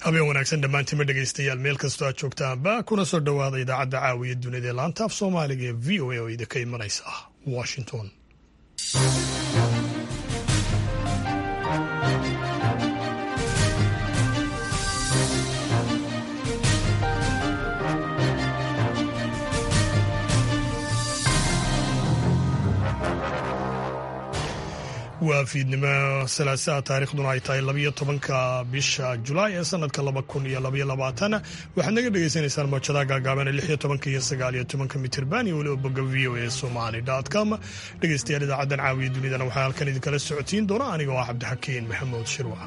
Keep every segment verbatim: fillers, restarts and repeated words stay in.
habeen wanaagsan dhammaantiinma dhegaystayaal meel kastoo aad joogtaanba kuna soo dhowaada idaacadda caawiya dunida ee laanta af soomaaliga ee v o a oo idinka imanaysa washington. waa fiidnimo salaasaa taariikhduna ay tahay labayo tobanka bisha julaay ee sanadka laba kun iyo labaiyo labaatan waxaad naga dhagaysanaysaan mawjadaha gaagaaban ee lix iyo tobanka iyo sagaal iyo tobanka mitirban iyo weliba bogga v o a somali dot com. dhegaystayaal idaacaddan caawiya dunidana waxaa halkan idinkala socotiin doona anigoo ah cabdixakiin maxamuud shirwa.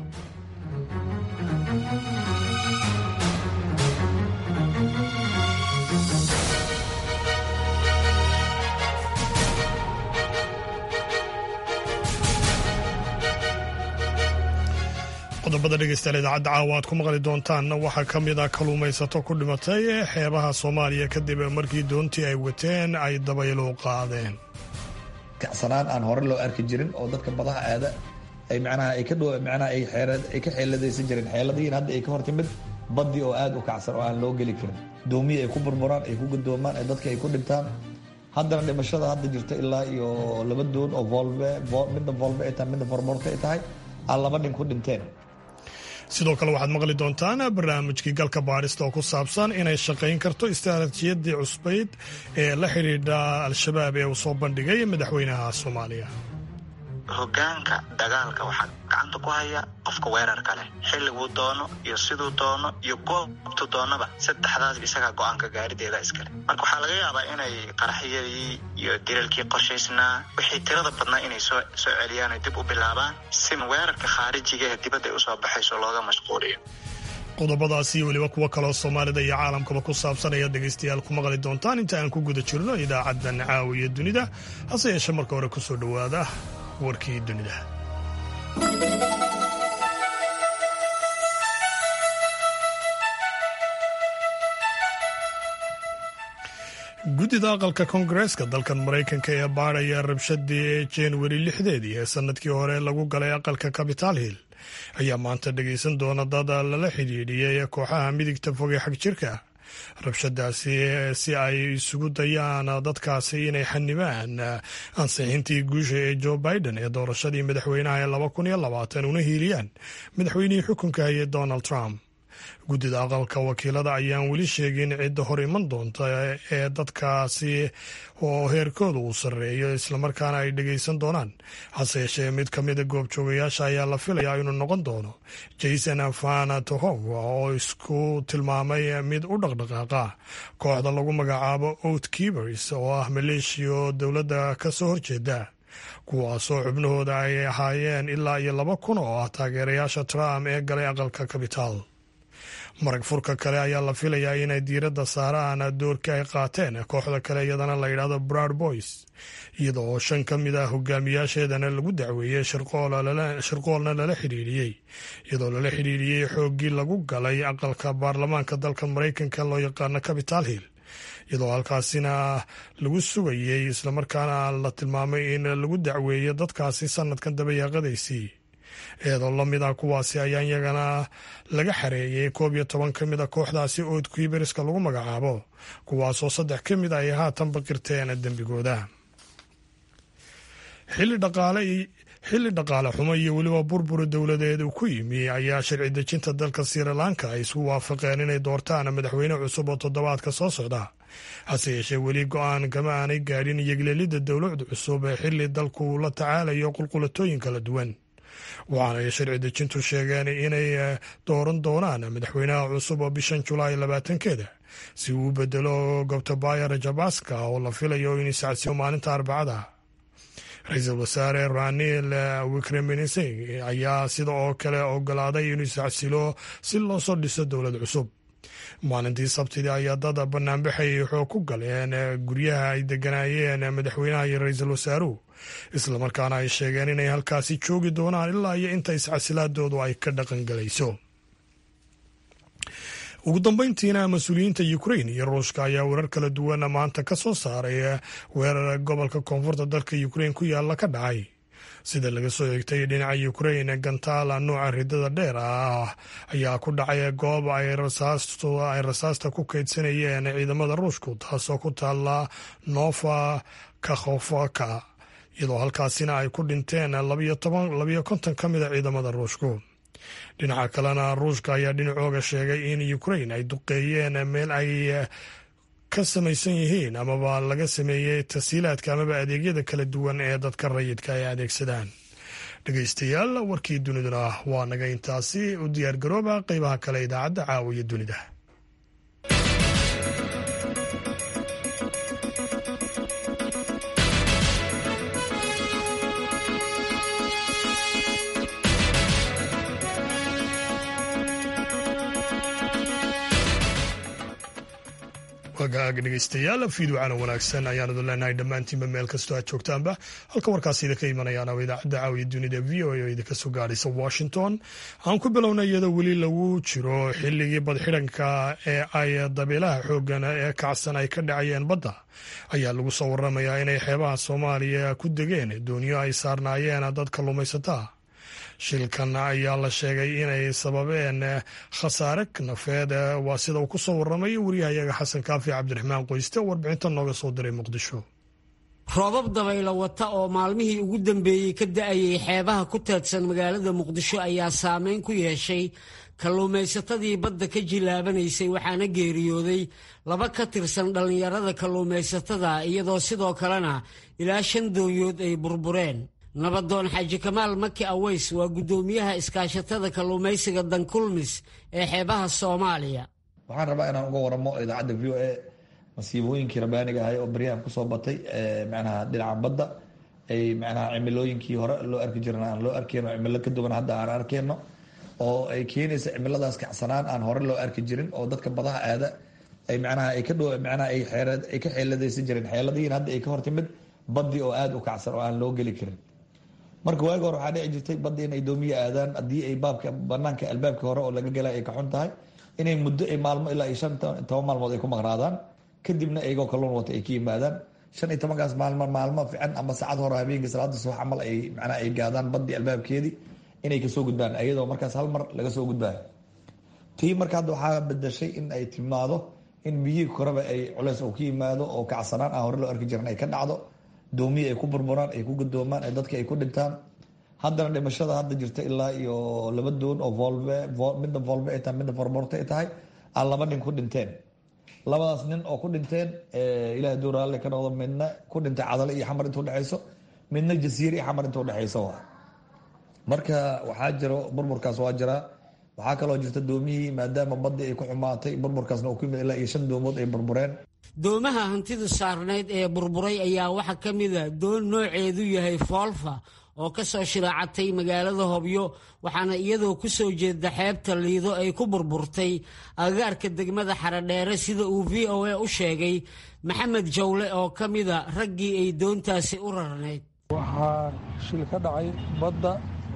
qodobada dhegaystayaal idaacadda caawa aad ku maqli doontaanna waxaa ka mid ah kalluumaysato ku dhimatay xeebaha soomaaliya kadib markii doontii ay wateen ay dabaylo qaadeen. kacsanaan aan hore loo arki jirin oo dadka badaha aada ay macnaha ay ka dhow macnaha ay xeerad ay ka xeeladaysan jireen xeeladiin hadda ay ka hor timid badii oo aad u kacsan oo aan loo geli karin doomiye ay ku burburaan ay ku gadoomaan ay dadka ay ku dhintaan. haddana dhimashada hadda jirta ilaa iyo laba doon oo volve midna volve ay tahay midna vormorte ay tahay aan laba nin ku dhinteen. sidoo kale waxaad maqli doontaan barnaamijkii galka baadhista oo ku saabsan inay shaqayn karto istaraatiijiyadii cusbayd ee la xidhiidha al-shabaab ee uu soo bandhigay madaxweynaha soomaaliya. hogaanka dagaalka waxaa gacanta ku haya qofka weerarka leh xilliguu doono iyo siduu doono iyo goobtu doonaba saddexdaas isagaa go-aanka gaarideeda iskale. marka waxaa laga yaabaa inay qaraxyadii iyo dilalkii qorshaysnaa wixii tirada badnaa inay soo soo celiyaan ay dib u bilaabaan si weerarka khaarijiga ee dibadda ay usoo baxayso looga mashquuliyo. qodobadaasi iyo weliba kuwo kaloo soomaalida iyo caalamkaba ku saabsan ayaad dhegaystayaal ku maqli doontaan inta aan ku guda jirno idaacaddan caawiya dunida. hase yeeshee marka hore ku soo dhowaada warkii dunida. guddida aqalka koongareeska dalkan maraykanka ee baadhaya rabshadii januari lixdeedii ee sanadkii hore lagu galay aqalka capital hill ayaa maanta dhegaysan doona dad lala xidhiidhiyey kooxaha midigta fogee xag jirka rabshadaasi si ay isugu dayaan dadkaasi inay xanibaan ansixintii guusha ee joe biden ee doorashadii madaxweynaha ee laba kun iyo labaatan una hiiliyaan madaxweynihii xukunka hayay donald trump. guddida aqalka wakiilada ayaan weli sheegin cidda hor iman doonta ee dadkaasi oo heerkooda uu sarreeyo islamarkaana ay dhegaysan doonaan. hase yeeshee mid ka mida goobjoogayaasha ayaa la filayaa inuu noqon doono jason fanatohov oo isku tilmaamay mid u dhaqdhaqaaqa kooxda lagu magacaabo oath keepers oo ah maleeshiyo dowladda ka soo horjeeda kuwaasoo xubnahooda ay ahaayeen ilaa iyo laba kun oo ah taageerayaasha trump ee galay aqalka capital. marag furka kale ayaa la filayaa inay diiradda saaraan doorkii ay qaateen kooxda kale iyadana la yidhaahdo Proud Boys iyada oo shan ka mid ah hogaamiyaasheedana lagu dacweeyey shirqoolna lala xidhiidhiyey iyadoo lala xidhiidhiyey xooggii lagu galay aqalka baarlamaanka dalka maraykanka loo yaqaano capital hill iyadoo halkaasina lagu sugayey islamarkaana la tilmaamay in lagu dacweeyo dadkaasi sanadkan dabayaaqadaysii. eedoo la mid ah kuwaasi ayaa iyagana laga xareeyey koob iyo toban ka mid a kooxdaasi ood kiiberiska lagu magacaabo kuwaasoo saddex ka mid ay haatan baqirteen dembigooda. xilli dhaqaale xilli dhaqaale xumo iyo weliba burbura dowladeed uu ku yimi ayaa sharci dejinta dalka Sri Lanka ay isu waafaqeen inay doortaan madaxweyne cusub oo toddobaadka soo socda. hase yeeshee weli go-aan kama aanay gaadhin yeglelidda dowlad cusub ee xilli dalku la tacaalayo qulqulatooyin kala duwan. waxaana ay sharci dejintu sheegeen inay dooran doonaan madaxweynaha cusub oo bishan julaay labaatankeeda si uu u bedelo gotabaya rajabaska oo la filayo in iscasiyo maalinta arbacada. ra-iisul wasaare ranil wickremesinghe ayaa sida oo kale ogolaaday inuu iscasilo si loo soo dhiso dowlad cusub. maalintii sabtidii ayaa dad banaanbaxayay xoog ku galeen guryaha ay deganaayeen madaxweynaha iyo ra-iisul wasaaruhu islamarkaana ay sheegeen inay halkaasi joogi doonaan ilaa iyo inta iscasilaadoodu ay ka dhaqan galayso. ugu dambeyntiina mas-uuliyiinta Ukrain iyo Ruushka ayaa warar kala duwan maanta ka soo saaray weerar gobolka koonfurta dalka Ukrain ku yaala ka dhacay sida laga soo eegtay dhinaca Ukraine, gantaal nooca ridada dheer ah ayaa ku dhacay goob ay rasaasta ku kaydsanayeen ciidamada Ruushku, taasoo ku taala Nova Kakhovka, iyadoo halkaasina ay ku dhinteen labiyo konton ka mid a ciidamada Ruushku. dhinaca kalena Ruushka ayaa dhinacooga sheegay in Ukraine ay duqeeyeen meel ay ka samaysan yihiin amaba laga sameeyey tasiilaadka amaba adeegyada kala duwan ee dadka rayidka ay adeegsadaan. dhegeystayaal, warkii duniduna waa naga intaasi. u diyaargarooba qeybaha kale idaacadda caawiya dunida. wagaag dhegeystayaal, fiidwacana wanaagsan ayaanadu leenahay dhammaantiinba meel kastoo aad joogtaanba. halka warkaasi idinka imanayaan oo idaacadda caawiya dunida v o a oo idinka soo gaadhaysa Washington. aan ku bilowna iyadoo weli lagu jiro xilligii badxidanka ee ay dabeelaha xoogan ee kacsan ay ka dhacayeen badda, ayaa lagu soo waramayaa inay xeebaha Soomaaliya ku degeen dooniyo ay saarnaayeen dad kalluumaysataa. shilkan ayaa la sheegay inay sababeen khasaare nafeed, waa sida uu ku soo warramay wariyahayaga xasan kaafi cabdiraxmaan qoyste oo warbixinta nooga soo diray Muqdisho. roobab dabaylo wata oo maalmihii ugu dambeeyey ka da'ayay xeebaha ku teedsan magaalada Muqdisho ayaa saameyn ku yeeshay kalluumaysatadii badda ka jilaabanaysay, waxaana geeriyooday laba ka tirsan dhallinyarada kalluumaysatada, iyadoo sidoo kalena ilaa shan doonyood ay burbureen. nabadoon xaaji kamaal maki aweys waa guddoomiyaha iskaashatada kalluumaysiga dankulmis ee xeebaha Soomaaliya. waxaan rabaa inaan uga waramo idaacadda v o a masiibooyinkii rabaaniga ahay oo baryahan kusoo batay macnaha dhinaca badda, ay macnaha cimilooyinkii hore loo arki jirna aan loo arkeyno, cimilo ka duwan hadda aan arkeyno, oo ay keenaysa cimiladaas kacsanaan aan hore loo arki jirin, oo dadka badaha aada ay macnaha ay ka dhow macnaha ay xeerad ay ka xeeladaysan jireen. xeeladiin hadda ay ka hortimid badii oo aada u kacsan oo aan loo geli karin. marka waagi hore waxaa dhici jirtay badda in ay doomiya aadaan haddii ay baabka banaanka albaabka hore oo laga gala ay ka xun tahay, inay muddo ay maalmo ilaa iyo shan toban maalmood ay ku maqnaadaan, kadibna iyagoo kalluun wata ay ka yimaadaan. shan iyo tobankaas maalmo maalmo fiican ama saacad hore habeenkii salaada subax camal ay macnaha ay gaadaan baddii albaabkeedii inay kasoo gudbaan, iyadoo markaas hal mar laga soo gudbaayo. tii marka hadda waxaa bedashay in ay timaado in biyihii koreba ay culeys oo ka yimaado, oo kacsanaan aan hore loo arki jirin ay ka dhacdo, doomiyi ay ku burburaan, ay ku gadoomaan, ay dadka ay ku dhintaan. haddana dhimashada hadda jirta ilaa iyo laba doon oo volve midna volve ay tahay midna forborte ay tahay aan laba nin ku dhinteen. labadaas nin oo ku dhinteen ilaah dooraale ka noqdo, midna ku dhintay cadale iyo xamar inta udhexayso, midna jasiire iyo xamar inta udhexayso. marka waxaa jiro burburkaas waa jiraa. waxaa kaloo jirta doomihii maadaama badii ay ku xumaatay, burburkaasna uu ku yimid ilaa iyo shan doomood ay burbureen. doomaha hantida saarnayd ee burburay ayaa waxaa ka mid a doon nooceedu yahay foolfa oo ka soo shiraacatay magaalada Hobyo, waxaana iyadoo ku soo jeeda xeebta Liido ay ku burburtay agagaarka degmada Xaradheere, sida uu v o a u sheegay Maxamed Jawle oo ka mid a raggii ay doontaasi u rarnayd. waxaa shil ka dhacay badda,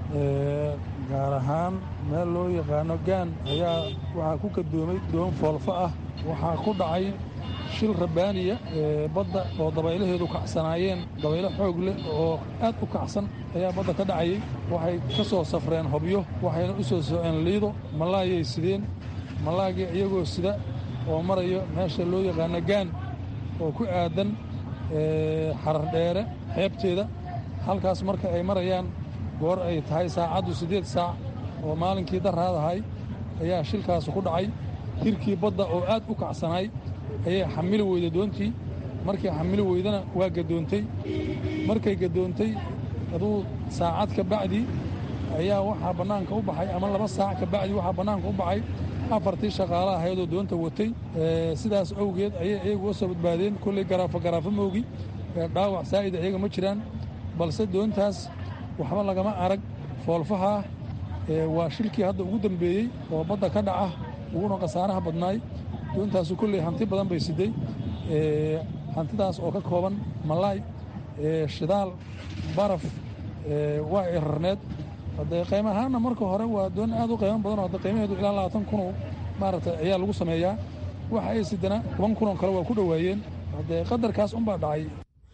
gaar ahaan meel loo yaqaano gaan ayaa waxaa ku kadoomay doon foolfa ah. waxaa ku dhacay shil rabaaniya badda oo dabaylaheedu kacsanaayeen, dabaylo xoog leh oo aad u kacsan ayaa badda ka dhacayay. waxay ka soo safreen Hobyo, waxayna u soo soceen Liido. malaayay sideen, malaagii iyagoo sida oo marayo meesha loo yaqaano gaan oo ku aadan Xaradheere xeebteeda. halkaas marka ay marayaan goor ay tahay saacaddu siddeed saac oo maalinkii daraadahay ayaa shilkaasi ku dhacay. hirkii badda oo aad u kacsanaay ayay xamili weyda doontii. markay xamili weydana waa gadoontay. markay gadoontay aduu saacad ka bacdii ayaa waxaa bannaanka u baxay, ama laba saac ka bacdii waxaa bannaanka u baxay afartii shaqaalaha ahaydoo doonta watay. sidaas awgeed ayay iyagu u soo badbaadeen. kolley garaafo garaafo moogi dhaawac saa'ida iyaga ma jiraan, balse doontaas waxba lagama arag. foolfaha waa shilkii hadda ugu dambeeyey oo badda ka dhaca uguna khasaaraha badnaay. doontaasu kolley hanti badan bay siday, hantidaas oo ka kooban malaay, shidaal, baraf, waa ay rarneed. haddee qaymo ahaanna marka hore waa doon aad u qaymo badan oo hadda qiimaheedu ilaa labaatan kun maaragtay ayaa lagu sameeyaa. waxa ay sidana toban kun oo kale waa ku dhowaayeen. haddee qadarkaas unbaa dhacay.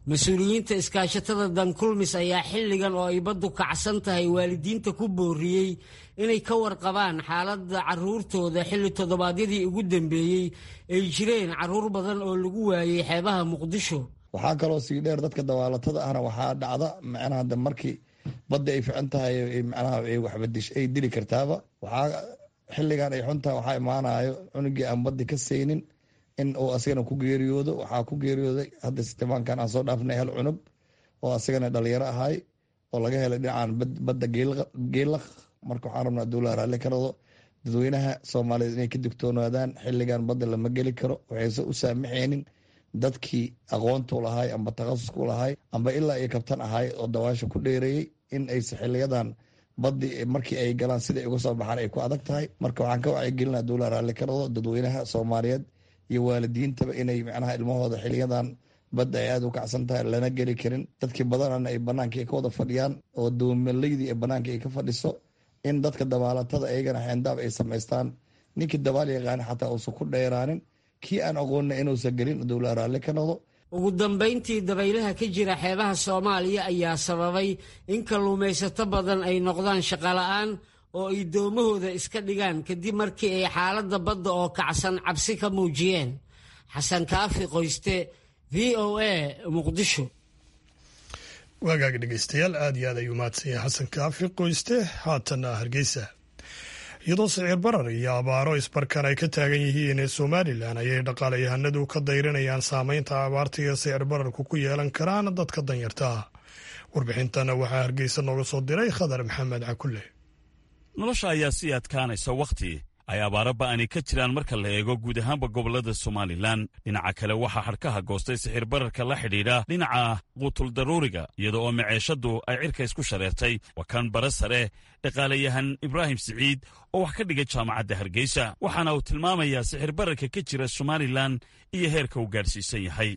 mas-uuliyiinta iskaashatada dankulmis ayaa xilligan oo ay baddu kacsan tahay waalidiinta ku booriyey inay ka warqabaan xaaladda carruurtooda xilli toddobaadyadii ugu dambeeyey ay jireen carruur badan oo lagu waayey xeebaha muqdisho. waxaa kaloo sii dheer dadka dawaalatada ahna waxaa dhacda macnaha de markii badda ay fican tahay macnaha ay waxbadish ay dili kartaaba waxaa xilligan ay xuntahay waxaa imaanayo cunugii aan baddi ka saynin in uu asagana ku geeriyoodo. waxaa ku geeriyooday hadda sitimaankan aan soo dhaafnay hal cunug oo asagana dhalinyaro ahay oo laga helay dhinacan badda geelaq. marka waxaan rabnaa dowlada raalli ka noqdo dadweynaha soomaaliyeed inay ka digtoonaadaan xilligan badda lama geli karo. waxayse u saamaxaynin dadkii aqoontu lahay amba takhasusku lahay amba ilaa iyo kabtan ahay oo dawaasha ku dheereeyey in ayse xiliyadan baddi markii ay galaan siday uga soo baxaan ay ku adag tahay. marka waxaan ka wacyigelinaa dowlada raalli ka noqdo dadweynaha soomaaliyeed iyo waalidiintaba inay macnaha ilmahooda xiliyadan badda ay aada u kacsan tahay lana geli karin. dadkii badanana ay banaanka ka wada fadhiyaan oo dowmalaydii ee banaanka ay ka fadhiso in dadka dabaalatada ayagana xeendaab ay samaystaan. ninkii dabaal yaqaana xataa uusan ku dheeraanin, kii aan aqoonna inuusan gelin dowlada raalli ka noqdo. ugu dambayntii dabaylaha ka jira xeebaha soomaaliya ayaa sababay in kalluumaysato badan ay noqdaan shaqola'aan oo ay doomahooda iska dhigaan kadib markii ay xaaladda badda oo kacsan cabsi ka muujiyeen. xasan kaafi qoyste, v o a, muqdisho. waagaag dhegeystayaal aad iyo aad ayuu mahadsan yahay xasan kaafi qoyste. haatana hargeysa, iyadoo sicir barar iyo abaaro isbarkan ay ka taagan yihiin ee somalilan ayay dhaqaalayahanadu ka dayrinayaan saameynta abaarta iyo sicir bararku ku yeelan karaan dadka danyarta ah. warbixintana waxaa hargeysa nooga soo diray khadar maxamed cakulle. nolosha ayaa sii adkaanaysa wakhti ay abaaro ba'ani ka jiraan marka la eego guud ahaanba gobollada somalilan. dhinaca kale waxaa xadhkaha goostay sixir bararka la xidhiidha dhinaca quutuldaruuriga iyada oo maceeshaddu ay cirka isku shareertay. waa kan bara sare dhaqaalayahan ibraahim siciid oo wax ka dhigay jaamacadda hargeysa, waxaana uu tilmaamayaa sixir bararka ka jira somalilan iyo heerka uu gaadhsiisan yahay.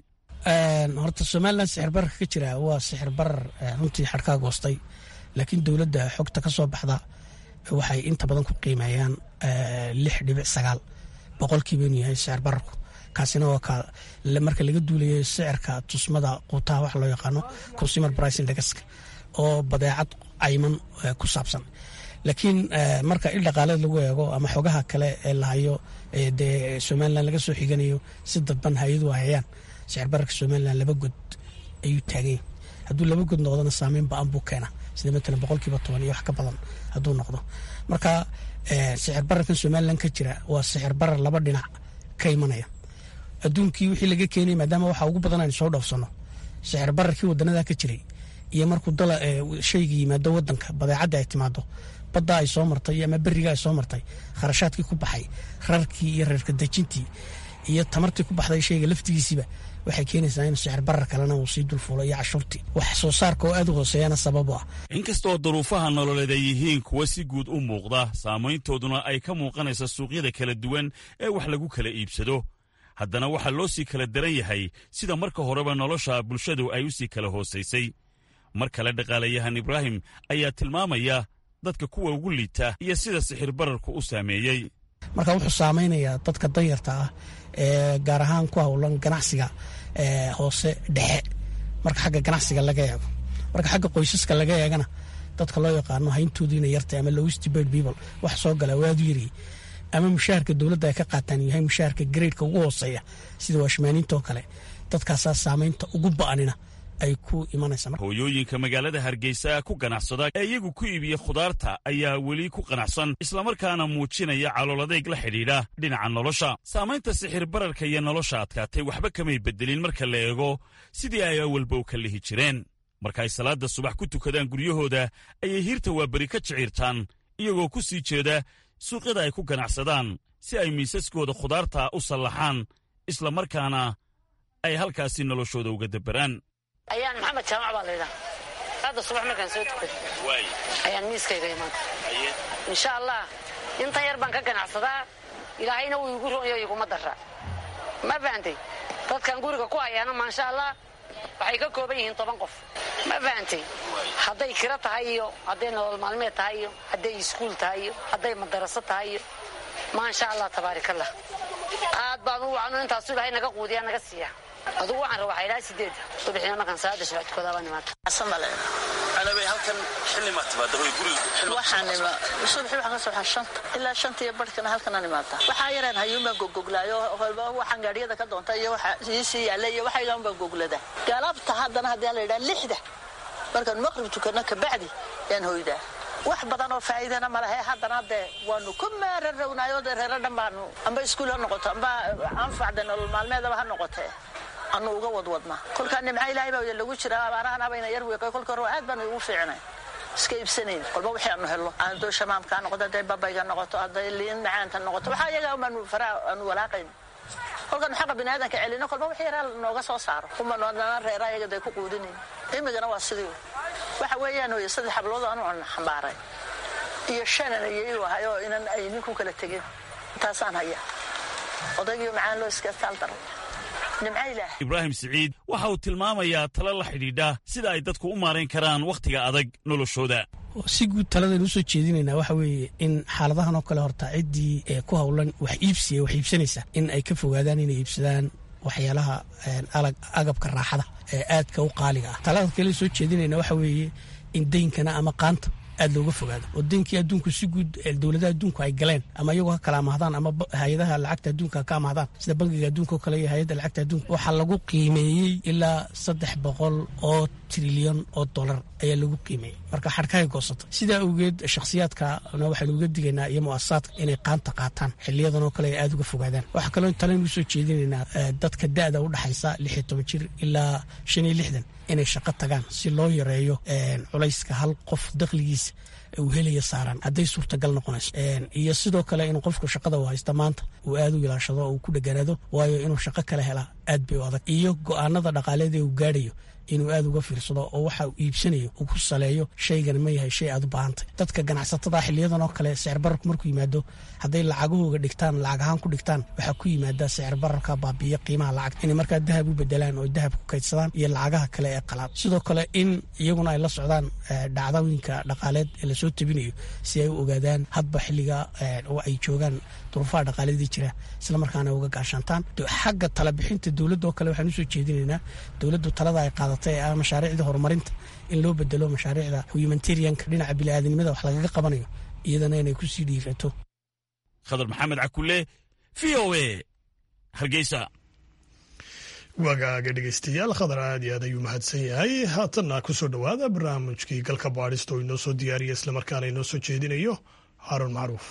horta somalilan sixir bararka ka jira waa sixir barar runtii xadhkaha goostay, laakiin dowladda xogta ka soo baxda waxay inta badan ku qiimeeyaan lix dhibic sagaal boqolkiiba inuu yahay sicir bararku. kaasina waa ka marka laga duulayo sicirka tusmada quutaha wax loo yaqaano consumer price indexka oo badeecad cayman ku saabsan. laakiin marka il dhaqaaleed lagu eego ama xogaha kale ee lahayo dee somalilan laga soo xiganayo si dadban hay-adu hayayaan, sicir bararka somalilan laba god ayuu taaganya. hadduu laba god noqdona saameyn ba-an buu keena, sida matalan boqolkiiba toban iyo wax ka badan hadduu noqdo. marka sicir bararkan somalilan ka jira waa sicir barar laba dhinac ka imanaya. adduunkii wixii laga keenay maadaama waxa ugu badan aynu soo dhoofsano, sicir bararkii wadannada ka jiray iyo markuu dala shayga yimaado wadanka badeecadda ay timaado, badda ay soo martay ama beriga ay soo martay, kharashaadkii ku baxay, rarkii iyo reerka dejintii iyo tamartii ku baxday shayga laftigiisiiba waxay keenaysaa in sicir barar kalena uu sii dulfuulo iyo cashuurtii. wax soo saarka oo aad u hooseeyana sabab u ah. inkastoo duruufaha nololeed ay yihiin kuwa si guud u muuqda, saamayntooduna ay ka muuqanaysa suuqyada kala duwan ee wax lagu kala iibsado, haddana waxaa loo sii kala daran yahay sida marka horeba nolosha bulshadu ay u sii kala hoosaysay. mar kale dhaqaalayahan ibraahim ayaa tilmaamaya dadka kuwa ugu liita iyo sida sixir bararku u saameeyey. marka wuxuu saamaynayaa dadka danyarta ah ee gaar ahaan ku howlan ganacsiga hoose dhexe marka xagga ganacsiga laga eego. marka xagga qoysaska laga eegana dadka loo yaqaano hayntoodiina yartay ama lowest paid people wax soo gala waadu yari ama mushaharka dowladda ay ka qaataan yahay mushaharka gradeeka ugu hooseeya sida waashmaaniinta oo kale, dadkaasaa saamaynta ugu ba'anina ay ku imanaysaa. hooyooyinka magaalada hargeysa ku ganacsada ee iyagu ku iibiya khudaarta ayaa weli ku qanacsan, islamarkaana muujinaya calooladeeg la xidhiidha dhinaca nolosha. saamaynta sixir bararka iyo nolosha adkaatay waxba kamay bedelin marka la eego sidii ay awalba u kallihi jireen. marka ay salaada subax ku tukadaan guryahooda ayay hiirta waaberi ka jiciirtaan, iyagoo ku sii jeeda suuqyada ay ku ganacsadaan si ay miisaskooda khudaarta u sallaxaan, islamarkaana ay halkaasi noloshooda uga dabaraan. ayaan maxamed jaamac baa laydhaa. hadda subax markaan soo tukada ayaan miiskayga imaanta. insha allah intan yar baan ka ganacsadaa, ilaahayna wuu igu roonyo iguma dara. ma fahantay? dadkan guriga ku hayaana maasha allah waxay ka kooban yihiin toban qof. ma fahantay? hadday kiro tahay iyo hadday nolol maalmeed tahay iyo hadday iskuul tahay iyo hadday madaraso tahay iyo maasha allah tabaarikallah. aad baan u wacno intaasu ilaahay naga quudiyaa naga siiya. aduu waxaan rabaa ilaa sideed subaxina markaan saada subax tukada baan imaata asamale ana bay halkan xilli ma timaado way guriga xilli waxaan ima subax waxaan soo baxaa shanta ilaa shanta iyo barkana halkan aan imaata waxa yareen hayuun baan gogoglaayo walba waxaan gaadhiyada ka doonta iyo waxa si yaala iyo waxa ilaan baan goglada galabta haddana hadii la yiraahdo lixda markaan maqrib tukana ka bacdi yaan hooyda wax badan oo faa'iidana ma laha haddana de waanu ku meerarownayo reero dhambaanu amba iskuul ha noqoto amba anfacdan nolol maalmeedaba ha noqotee anu uga wadwadna kolkaan nimca ilaahay baa lagu jira abaarahana bayna yar weeqay kolka hore aad baan ugu fiicnay iska ibsaneen qolba wixii aanu helo aan doo shamaamka noqoto day babayga noqoto aday liin macaanta noqoto waxa iyaga aanu faraa aanu walaaqayn kolkaan xaq bini'aadanka celina qolba wixii yar nooga soo saaro kuma noodana reera iyaga day ku quudineen imigana waa sidii waxa weeyaan oo saddex hablood aanu aan xambaaray iyo shan iyo hayo inaan ay ninku kala tageen taasaan haya odayga macaan loo iska taaldaro ibraahim siciid waxa uu tilmaamayaa talo la xidhiidha sida ay dadku u maarayn karaan wakhtiga adag noloshooda si guud taladaynu usoo jeedinaynaa waxa weeye in xaaladahan oo kale horta ciddii ku hawlan wax iibsiya wax iibsanaysa in ay ka fogaadaan inay iibsadaan waxyaalaha agabka raaxada ee aadka u qaaliga ah talada kale soo jeedinayna waxa weeye in daynkana ama qaanta aad looga fogaado oo daynkii adduunku si guud dowladaha adduunku ay galeen ama iyagoo ka kala amahdaan ama hay-adaha lacagta adduunka ka amahdaan sida bangiga adduunka oo kale iyo hay-adda lacagta adduunka waxaa lagu qiimeeyey ilaa saddex boqol oo trilyan oo dollar ayaa lagu qiimeeyey marka xadhkahay goosata sidaa awgeed shakhsiyaadkana waxaynu uga digaynaa iyo mu'asasaadka inay qaanta qaataan xiliyadan oo kale ay aad uga fogaadaan waxaa kaloo talaynu usoo jeedinaynaa dadka da'da u dhaxaysa lix iyo toban jir ilaa shan iyo lixdan inay shaqo tagaan si loo yareeyo culayska hal qof dakhligiisa uu helaya saaran hadday suurtagal noqonayso iyo sidoo kale inuu qofku shaqada u haysta maanta uu aad u ilaashado oo uu ku dheganaado waayo inuu shaqo kale helaa aad bay u adag iyo go'aanada dhaqaaleed ee uu gaadhayo inuu aad uga fiirsado oo waxa uu iibsanayo uu ku saleeyo shaygan ma yahay shay aad u baahantay dadka ganacsatada xiliyadan oo kale sicir bararku markuu yimaado hadday lacagahooga dhigtaan lacag ahaan ku dhigtaan waxaa ku yimaada sicir bararka baabiya qiimaha lacag inay markaa dahab u bedelaan oo dahab ku kaydsadaan iyo lacagaha kale ee qalaad sidoo kale in iyaguna ay la socdaan dhacdooyinka dhaqaaleed ee lasoo tabinayo si ay u ogaadaan hadba xilliga oo ay joogaan duruufaha dhaqaaledii jira isla markaana uga gaashaantaan xagga talabixinta dowladda oo kale waxaan usoo jeedinaynaa dowladdu talada ay qaadatay ee ah mashaariicda horumarinta in loo bedelo mashaariicda humanitarianka dhinaca bini'aadanimada wax lagaga qabanayo iyadana inay ku sii dhiirato khadar maxamed cakulle v o a hargeysa wagaaga dhegeystayaal khadar aad iyo aad ayuu mahadsan yahay haatanna ku soo dhowaada barnaamijkii galka baadhista oo inoo soo diyaariya islamarkaana inoo soo jeedinayo haaruun macruuf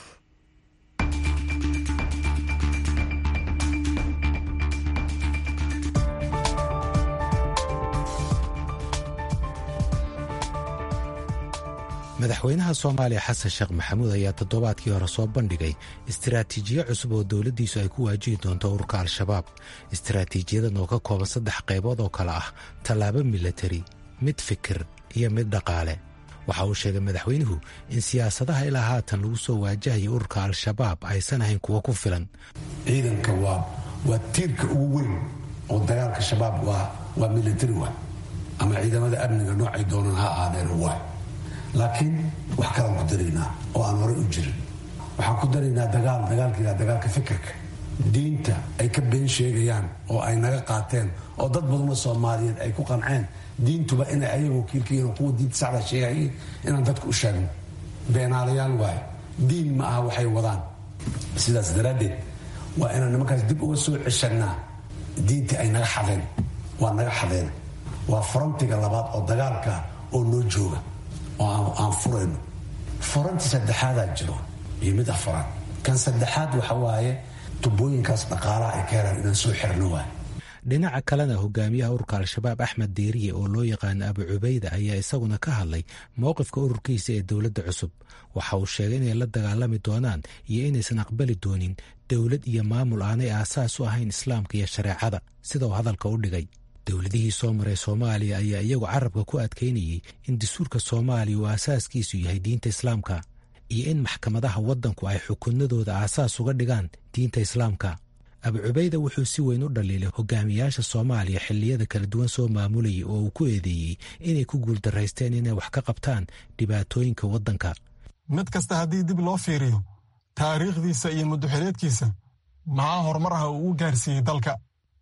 madaxweynaha soomaaliya xasan sheekh maxamuud ayaa toddobaadkii hore soo bandhigay istiraatiijiyo cusub oo dowladdiisu ay ku waajihi doonto ururka al-shabaab istiraatiijiyadan oo ka kooban saddex qaybood oo kale ah tallaabo milatari mid fikir iyo mid dhaqaale waxa uu sheegay madaxweynuhu in siyaasadaha ilaa haatan lagu soo waajahaya ururka al-shabaab aysan ahayn kuwo ku filan ciidanka waa waa tiirka ugu weyn oo dagaalka shabaab waa waa milatari waa ama ciidamada amniga noocay doonaan ha ahaadeen waa laakiin wax kalaan ku daraynaa oo aan horey u jirin waxaan ku daraynaa dagaal dagaalkiila dagaalka fikirka diinta ay ka been sheegayaan oo ay naga qaateen oo dad badanoo soomaaliyeed ay ku qanceen diintuba inay ayaga wakiilkayiin oo kuwa diinta sacda sheegayiin inaan dadka u sheegno beenaalayaal waayo diin ma aha waxay wadaan sidaas daraaddeed waa inaan nimankaas dib uga soo ceshannaa diinta ay naga xadeen waa naga xadeen waa farantiga labaad oo dagaalka oo noo jooga oo aan furayno furanti saddexaadaa jiro iyo mid afaraad kan saddexaad waxa waaye tubooyinkaas dhaqaalaha ay ka helaan inaan soo xirno waay dhinaca kalena hogaamiyaha ururka al-shabaab axmed deeriye oo loo yaqaano abu cubayda ayaa isaguna ka hadlay mowqifka ururkiisa ee dowladda cusub waxa uu sheegay inay la dagaalami doonaan iyo inaysan aqbali doonin dowlad iyo maamul aanay aasaas u ahayn islaamka iyo shareecada sida uu hadalka u dhigay dowladihii soo maray soomaaliya ayaa iyagu carabka ku adkaynayey in dastuurka soomaaliya uu aasaaskiisu yahay diinta islaamka iyo in maxkamadaha waddanku ay xukunadooda aasaas uga dhigaan diinta islaamka abu cubayda wuxuu si weyn u dhaliilay hogaamiyaasha soomaaliya xilliyada kala duwan soo maamulayay oo uu ku eedeeyey inay ku guuldaraysteen inay wax ka qabtaan dhibaatooyinka waddanka mid kasta haddii dib loo fiiriyo taariikhdiisa iyo muddoxileedkiisa maxaa horumar ah uu u gaarsiiyey dalka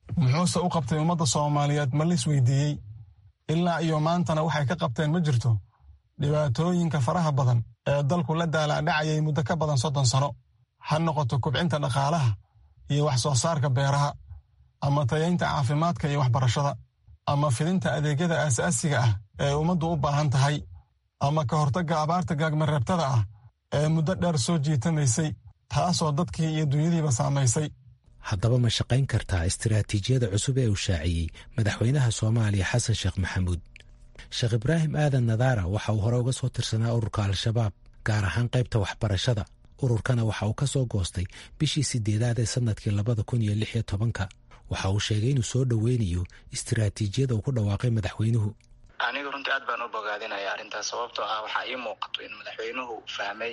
muxuuse u qabtay ummadda soomaaliyeed ma lis weydiiyey ilaa iyo maantana waxay ka qabteen ma jirto dhibaatooyinka faraha badan ee dalku la daalaadhacayay muddo ka badan soddon sano ha noqoto kubcinta dhaqaalaha iyo wax soo saarka beeraha ama tayaynta caafimaadka iyo waxbarashada ama fidinta adeegyada aasaasiga ah ee ummaddu u baahan tahay ama ka hortagga abaarta gaagmareebtada ah ee muddo dheer soo jiitamaysay taasoo dadkii iyo dunyadiiba saamaysay. haddaba ma shaqayn kartaa istiraatiijiyada cusub ee uu shaaciyey madaxweynaha soomaaliya xasan sheekh maxamuud? sheekh ibraahim aadan nadaara waxa uu hore uga soo tirsanaa ururka al-shabaab gaar ahaan qaybta waxbarashada. ururkana waxa uu ka soo goostay bishii sideedaad ee sannadkii labada kun iyo lix iyo tobanka. waxa uu sheegay inuu soo dhoweynayo istiraatiijiyada uu ku dhawaaqay madaxweynuhu. anigu runtii aad baan u bogaadinaya arrintaas sababtoo ah waxaa ii muuqato in madaxweynuhu fahmay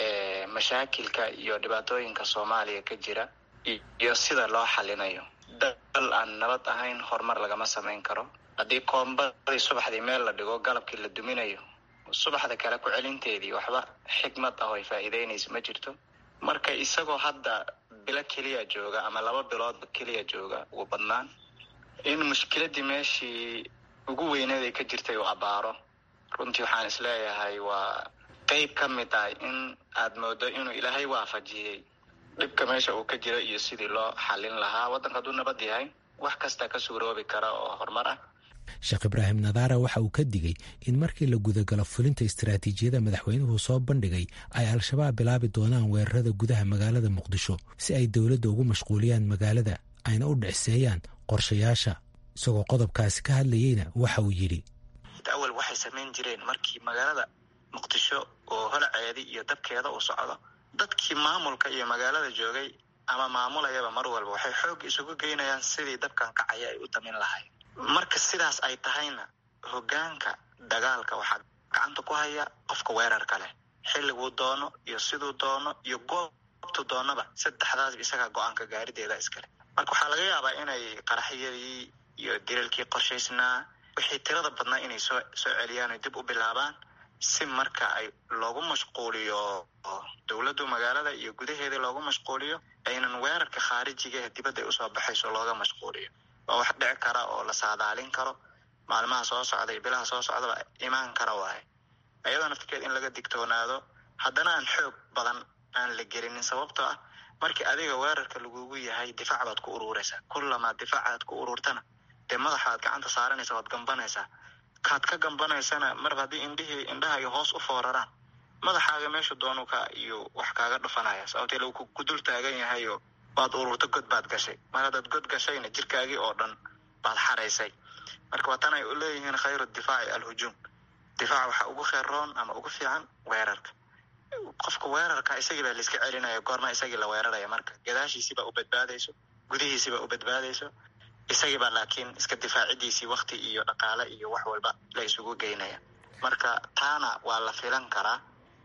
mashaakilka iyo dhibaatooyinka soomaaliya ka jira iyo sida loo xalinayo. dal aan nabad ahayn horumar lagama samayn karo. haddii koombadii subaxdii meel la dhigo galabkii la duminayo subaxda kale ku celinteedii waxba xikmad ah oo ay faa'iideynaysa ma jirto. marka isagoo hadda bilo keliya jooga ama laba biloodba keliya jooga ugu badnaan in mushkiladii meeshii ugu weyneed ay ka jirtay uu abaaro runtii waxaan isleeyahay waa qayb ka mid ah in aad moodo inuu ilaahay waafajiyey dhibka meesha uu ka jiro iyo sidii loo xalin lahaa. waddanka hadduu nabad yahay wax kasta ka suuroobi kara oo horumar ah. sheekh ibraahim nadaara waxa uu ka digay in markii la gudagalo fulinta istiraatiijiyada madaxweynuhu soo bandhigay ay al-shabaab bilaabi doonaan weerarada gudaha magaalada muqdisho si ay dowladda ugu mashquuliyaan magaalada ayna u dhicseeyaan qorshayaasha. isagoo qodobkaasi ka hadlayeyna waxa uu yidhi awal waxay samayn jireen markii magaalada muqdisho oo holaceedii iyo dabkeeda uu socdo dadkii maamulka iyo magaalada joogay ama maamulayaba mar walba waxay xoog isugu geynayaan sidii dabkan kacaya ay u damin lahayd. marka sidaas ay tahayna hoggaanka dagaalka waxaa gacanta ku haya qofka weerarka leh xilliguu doono iyo siduu doono iyo goobtu doonaba saddexdaasba isagaa go-aanka gaarideeda iskale. marka waxaa laga yaabaa inay qaraxyadii iyo dilalkii qorshaysnaa wixii tirada badnaa inay soo soo celiyaan oo dib u bilaabaan si marka ay loogu mashquuliyo dowladdu magaalada iyo gudaheeda loogu mashquuliyo aynan weerarka khaarijiga ee dibadda ay usoo baxayso looga mashquuliyo. waa wax dhici kara oo la saadaalin karo maalmaha soo socda iyo bilaha soo socdaba imaan kara waaye. ayadoo naftirkeed in laga digtoonaado haddana aan xoog badan aan la gelinin sababtoo ah markii adiga weerarka lagugu yahay difaac baad ku ururaysaa. kullamaa difaacaad ku ururtana dee madaxaad gacanta saaranaysa waad gambanaysaa. kaad ka gambanaysana marba haddii indhihii indhahaga hoos u fooraraan madaxaaga meesha doonu ka iyo wax kaaga dhufanaya sababtee lagu ku dul taagan yahayo baad ururto god baad gashay. mar haddaad god gashayna jirkaagii oo dhan baad xaraysay. marka waa tan ay u leeyihiin khayru difaaci alhujuum. difaac waxaa ugu kheyr roon ama ugu fiican weerarka. qofka weerarka isagii baa laiska celinaya goorma isagii la weeraraya marka gadaashiisiibaa u badbaadayso gudihiisiibaa u badbaadayso isagiibaa laakiin iska difaacidiisii wakti iyo dhaqaale iyo wax walba la isugu geynaya. marka taana waa la filan karaa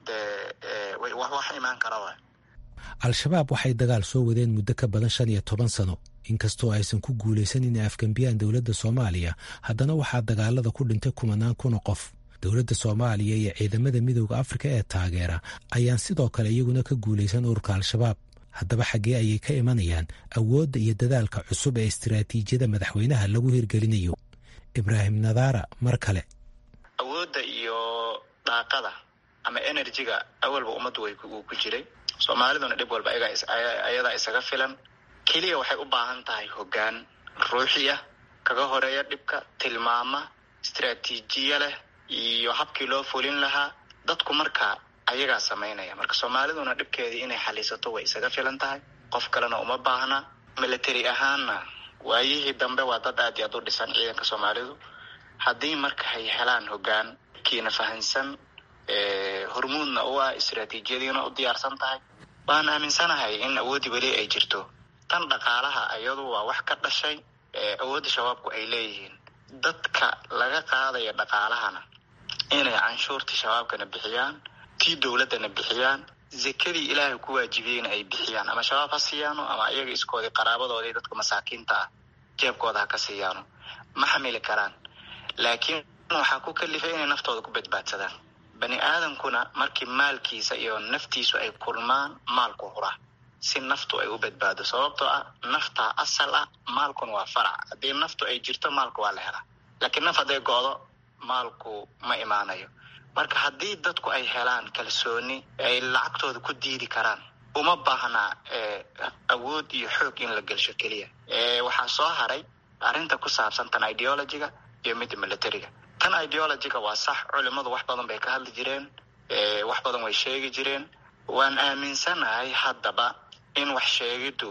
dee wax imaan kara waay. al-shabaab waxay dagaal soo wadeen muddo ka badan shan iyo toban sano inkastoo aysan ku guulaysan inay afgambiyaan dowladda soomaaliya haddana waxaa dagaalada ku dhintay kumanaan kuna qof. dowladda soomaaliya iyo ciidamada midooda afrika ee taageera ayaan sidoo kale iyaguna ka guulaysan ururka al-shabaab. haddaba xaggee ayay ka imanayaan awoodda iyo dadaalka cusub ee istiraatiijiyada madaxweynaha lagu hirgelinayo? ibraahim nadaara mar kale. awoodda iyo daaqada ama enerjiga awalba ummaddu way ku jiray. soomaaliduna dhib walba ayadaa isaga filan. keliya waxay u baahan tahay hoggaan ruuxi ah kaga horeeya dhibka tilmaama istiraatiijiya leh iyo habkii loo fulin lahaa. dadku marka ayagaa samaynaya. marka soomaaliduna dhibkeedii inay xaliisato way isaga filan tahay. qof kalena uma baahna. military ahaanna waayihii dambe waa dad aad iyo aad u dhisan ciidanka soomaalidu. haddii marka ay helaan hoggaan kiina fahansan hormuudna u ah istiraatiijiyadiina u diyaarsan tahay waan aaminsanahay in awoodii weli ay jirto. tan dhaqaalaha iyadu waa wax ka dhashay awoodda shabaabku ay leeyihiin. dadka laga qaadaya dhaqaalahana inay canshuurtii shabaabkana bixiyaan tii dowladdana bixiyaan zakadii ilaahay ku waajibiyeyna ay bixiyaan ama shabaab ha siiyaano ama iyaga iskoodii qaraabadoodii dadka masaakiinta ah jeebkooda ha ka siiyaano ma xamili karaan. laakiin waxaa ku kalifay inay naftooda ku badbaadsadaan. bani aadamkuna markii maalkiisa iyo naftiisu ay kulmaan maalku huraa. si naftu ay u badbaado, sababtoo ah naftaa asal ah, maalkuna waa farac. haddii naftu ay jirto maalku waa la helaa, laakiin naf hadday goodo maalku ma imaanayo. marka haddii dadku ay helaan kalsooni ay lacagtooda ku diidi karaan, uma baahnaa awood iyo xoog in la gelsho keliya. waxaa soo haray arrinta ku saabsan tan ideologiga iyo midda militariga. tan ideologiga waa sax, culimmadu wax badan bay ka hadli jireen, wax badan way sheegi jireen. waan aaminsanahay haddaba in wax sheegiddu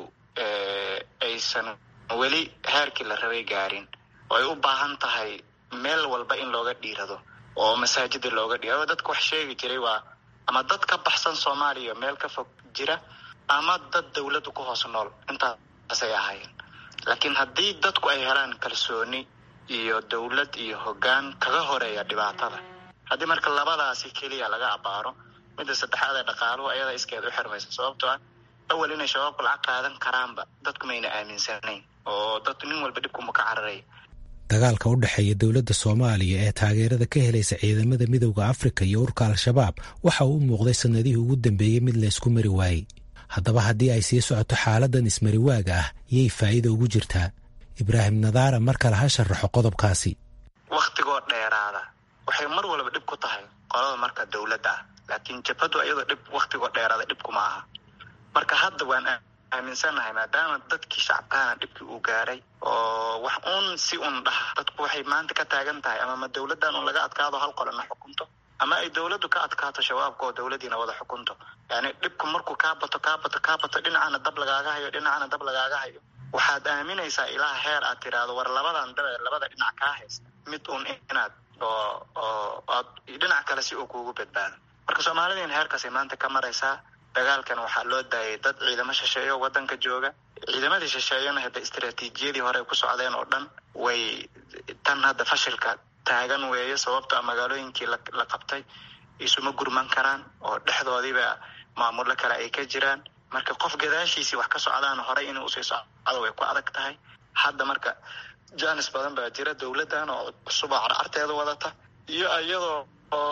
aysan weli heerkii la rabay gaarin, oo ay u baahan tahay meel walba in looga dhiirado oo masaajida looga dhiirado. dadka wax sheegi jiray waa ama dad ka baxsan Soomaaliya meel ka fog jira, ama dad dawladdu ku hoos nool, intaasay ahaayeen. laakiin haddii dadku ay helaan kalsooni iyo dawlad iyo hoggaan kaga horeeya dhibaatada, haddii marka labadaasi keliya laga abaaro, midda saddexaad ee dhaqaaluhu ayada iskeed u xirmaysa. sababtoo ah awal inay shabaabku lacag qaadan karaanba dadku mayna aaminsanayn, oo dad nin walba dhibkuma ka cararay. dagaalka u dhexeeya dowladda Soomaaliya ee taageerada ka helaysa ciidamada midowda Afrika iyo ururka Al-Shabaab waxa uu muuqday sanadihii ugu dambeeyay mid la isku mari waayey. haddaba haddii ay sii socoto xaaladan ismariwaaga ah, yay faa'iido ugu jirtaa? Ibraahim Nadaara mar kale ha sharaxo qodobkaasi. waktigoo dheeraada waxay mar walba dhib ku tahay qolada marka dawladda ah, laakiin jabhadu ayadoo dhib waktigoo dheeraada dhib kuma aha. marka hadda waan aaminsanahay maadaama dadkii shacabkaana dhibkii uu gaaray, oo wax uun si un dhaha dadku waxay maanta ka taagan tahay ama ma dawladdan un laga adkaado hal qolana xukunto, ama ay dawladdu ka adkaato shabaabka oo dawladdiina wada xukunto. yani dhibku markuu kaa bato kaa bato kaa bato dhinacana dab lagaaga hayo dhinacana dab lagaaga hayo, waxaad aaminaysaa ilaa heer aad tiraahdo war labadan dab ee labada dhinac kaa haysta mid un inaad oo oo aad dhinac kale si uu kuugu badbaado. marka Soomaalidan heerkaasay maanta ka maraysaa. dagaalkan waxaa loo daayay dad ciidamo shisheeyo wadanka jooga. ciidamadii shisheeyana hadda istiraatiijiyadii hore ku socdeen oo dhan way tan hadda fashilka taagan weeye, sababtoo magaalooyinkii la qabtay isuma gurman karaan oo dhexdoodiiba maamulo kale ay ka jiraan. marka qof gadaashiisii wax ka socdaan hore inuu usii socdo way ku adag tahay. hadda marka jaanis badan baa jira dawladdan oo cusub oo carcarteeda wadata, iyo iyadoo oo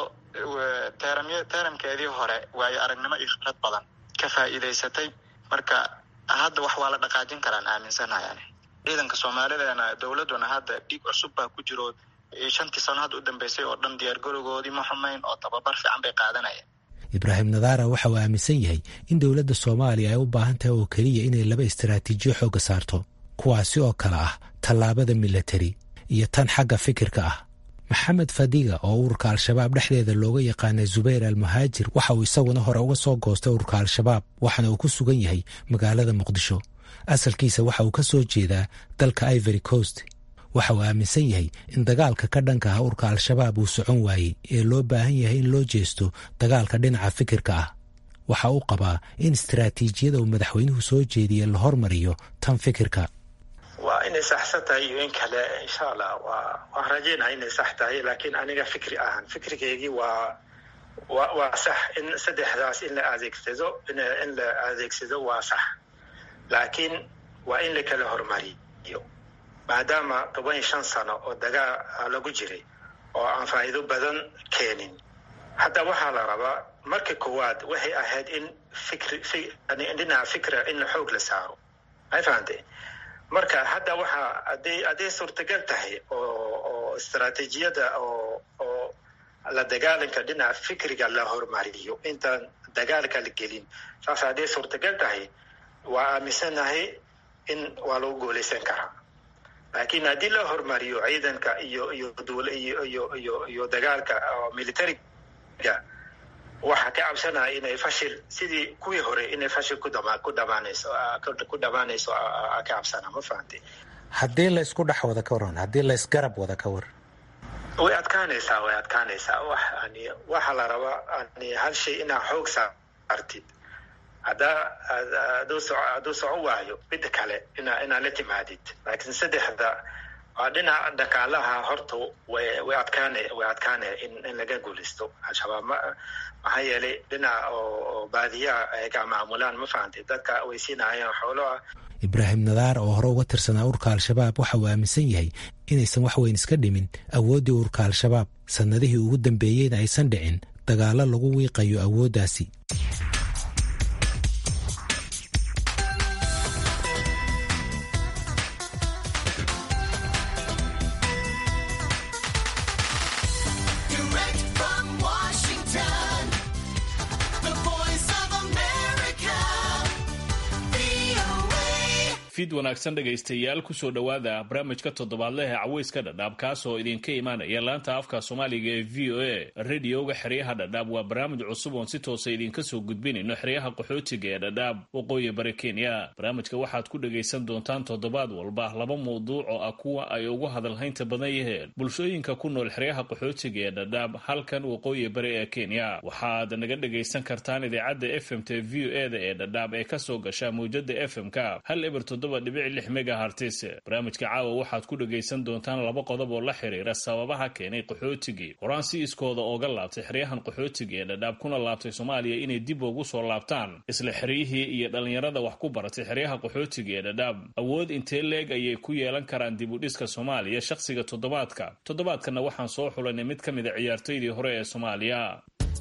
teeramkeedii hore waayo aragnimo iyo khibrad badan ka faa'iidaysatay. marka hadda wax waa la dhaqaajin karaan aaminsanahay. ciidanka Soomaalideena dawladduna hadda dhiig cusub baa ku jiro, shantii sano hadda u dambeysay oo dhan diyaargarowgoodii ma xumayn oo tababar fiican bay qaadanayeen. Ibraahim Nadaara waxa uu aaminsan yahay in dowladda Soomaaliya ay u baahan tahay oo keliya inay laba istiraatiijiyo xooga saarto, kuwaasi oo kala ah tallaabada military iyo tan xagga fikirka ah. Maxamed Fadiga oo ururka Al-Shabaab dhexdeeda looga yaqaanay Zubayr al-Muhaajir waxa uu isaguna hore uga soo goostay ururka Al-Shabaab, waxaana uu ku sugan yahay magaalada Muqdisho. asalkiisa waxa uu ka soo jeedaa dalka Ivory Coast. waxa uu aaminsan yahay in dagaalka ka dhanka ah ururka Al-Shabaab uu socon waayey ee loo baahan yahay in loo jeesto dagaalka dhinaca fikirka ah. waxa uu qabaa in istiraatiijiyada uu madaxweynuhu soo jeediyey la hormariyo tan fikirka. waa inay saxsan tahay iyo in kale insha allah waa waan rajeynaa inay sax tahay, laakiin aniga fikri ahaan fikrigeygii waa waa waa sax in saddexdaas in la adeegsado in in la adeegsado waa sax, laakiin waa in la kala hormariyo maadaama toban iyo shan sano oo dagaal lagu jiray oo aan faa'iido badan keenin. hadda waxaa la rabaa marka koowaad waxay ahayd in fikri dhinaca fikra in xoog la saaro, ay fahantay. marka hadda waxaa hadday hadday suurtagal tahay oo oo istiraatiijiyada oo oo la dagaalanka dhinaca fikriga la hormariyo intaan dagaalka la gelin, saas hadday suurtagal tahay waa aaminsanahay in waa lagu guulaysan karaa. laakiin haddii la hormariyo ciidanka iyo iyo dowla iyo iyo iyo iyo dagaalka militariga, waxaa ka cabsanaya inay fashil sidii kuwii hore inay fashil ku dhama ku dhamaanayso ku dhamaanayso ka cabsana, ma fahantay. haddii la isku dhex wada ka waran, haddii la isgarab wada ka war way adkaanaysaa way adkaanaysaa wax ani waxa la rabaa ani hal shay inaa xoog saartid. haddaa aduu soco aduu soco waayo mid kale inaa inaa la timaadid, laakiin saddexda waa dhinaca dhaqaalaha horta way way adkaanay way adkaanay in in laga guulaysto Al-Shabaab. maxaa yeelay dhinaca oo baadiyaha ay ka maamulaan, ma fahantay, dadka way siinayaan xoolo ah. Ibraahim Nadaara oo hore uga tirsanaa ururka Al-Shabaab waxa uu aaminsan yahay inaysan wax weyn iska dhimin awooddii ururka Al-Shabaab, sanadihii ugu dambeeyeyna aysan dhicin dagaallo lagu wiiqayo awooddaasi. fid wanaagsan dhegaystayaal kusoo dhowaada barnaamijka toddobaadlehe caweyska dhadhaab kaasoo idinka imaanaya laanta afka soomaaliga ee v o a radioga xeryaha dhadhaab waa barnaamij cusub oon si toosa idinka soo gudbinayno xeryaha qaxootiga ee dhadhaab waqooyi bari kenya. barnaamijka waxaad ku dhegaysan doontaan toddobaad walba laba mawduuc oo ah kuwa ay ugu hadalhaynta badan yihiin bulshooyinka ku nool xeryaha qaxootiga ee dhadhaab halkan waqooyi bari ee kenya. waxaad naga dhegaysan kartaan idaacadda f m t v o e da ee dhadhaab ee kasoo gasha mawjada f m ka hal eber toddoba dhibic lix megahertz. barnaamijka caawa waxaad ku dhegaysan doontaan laba qodob oo la xiriira sababaha keenay qaxootigii horaan si iskooda ooga laabtay xeryahan qaxootiga ee dhadhaab kuna laabtay soomaaliya inay dib ugu soo laabtaan isla xeryihii iyo dhallinyarada wax ku baratay xeryaha qaxootiga ee dhadhaab awood intee leeg ayay ku yeelan karaan dib u dhiska soomaaliya shakhsiga toddobaadka toddobaadkana waxaan soo xulanay mid ka mid a ciyaartoydii hore ee soomaaliya.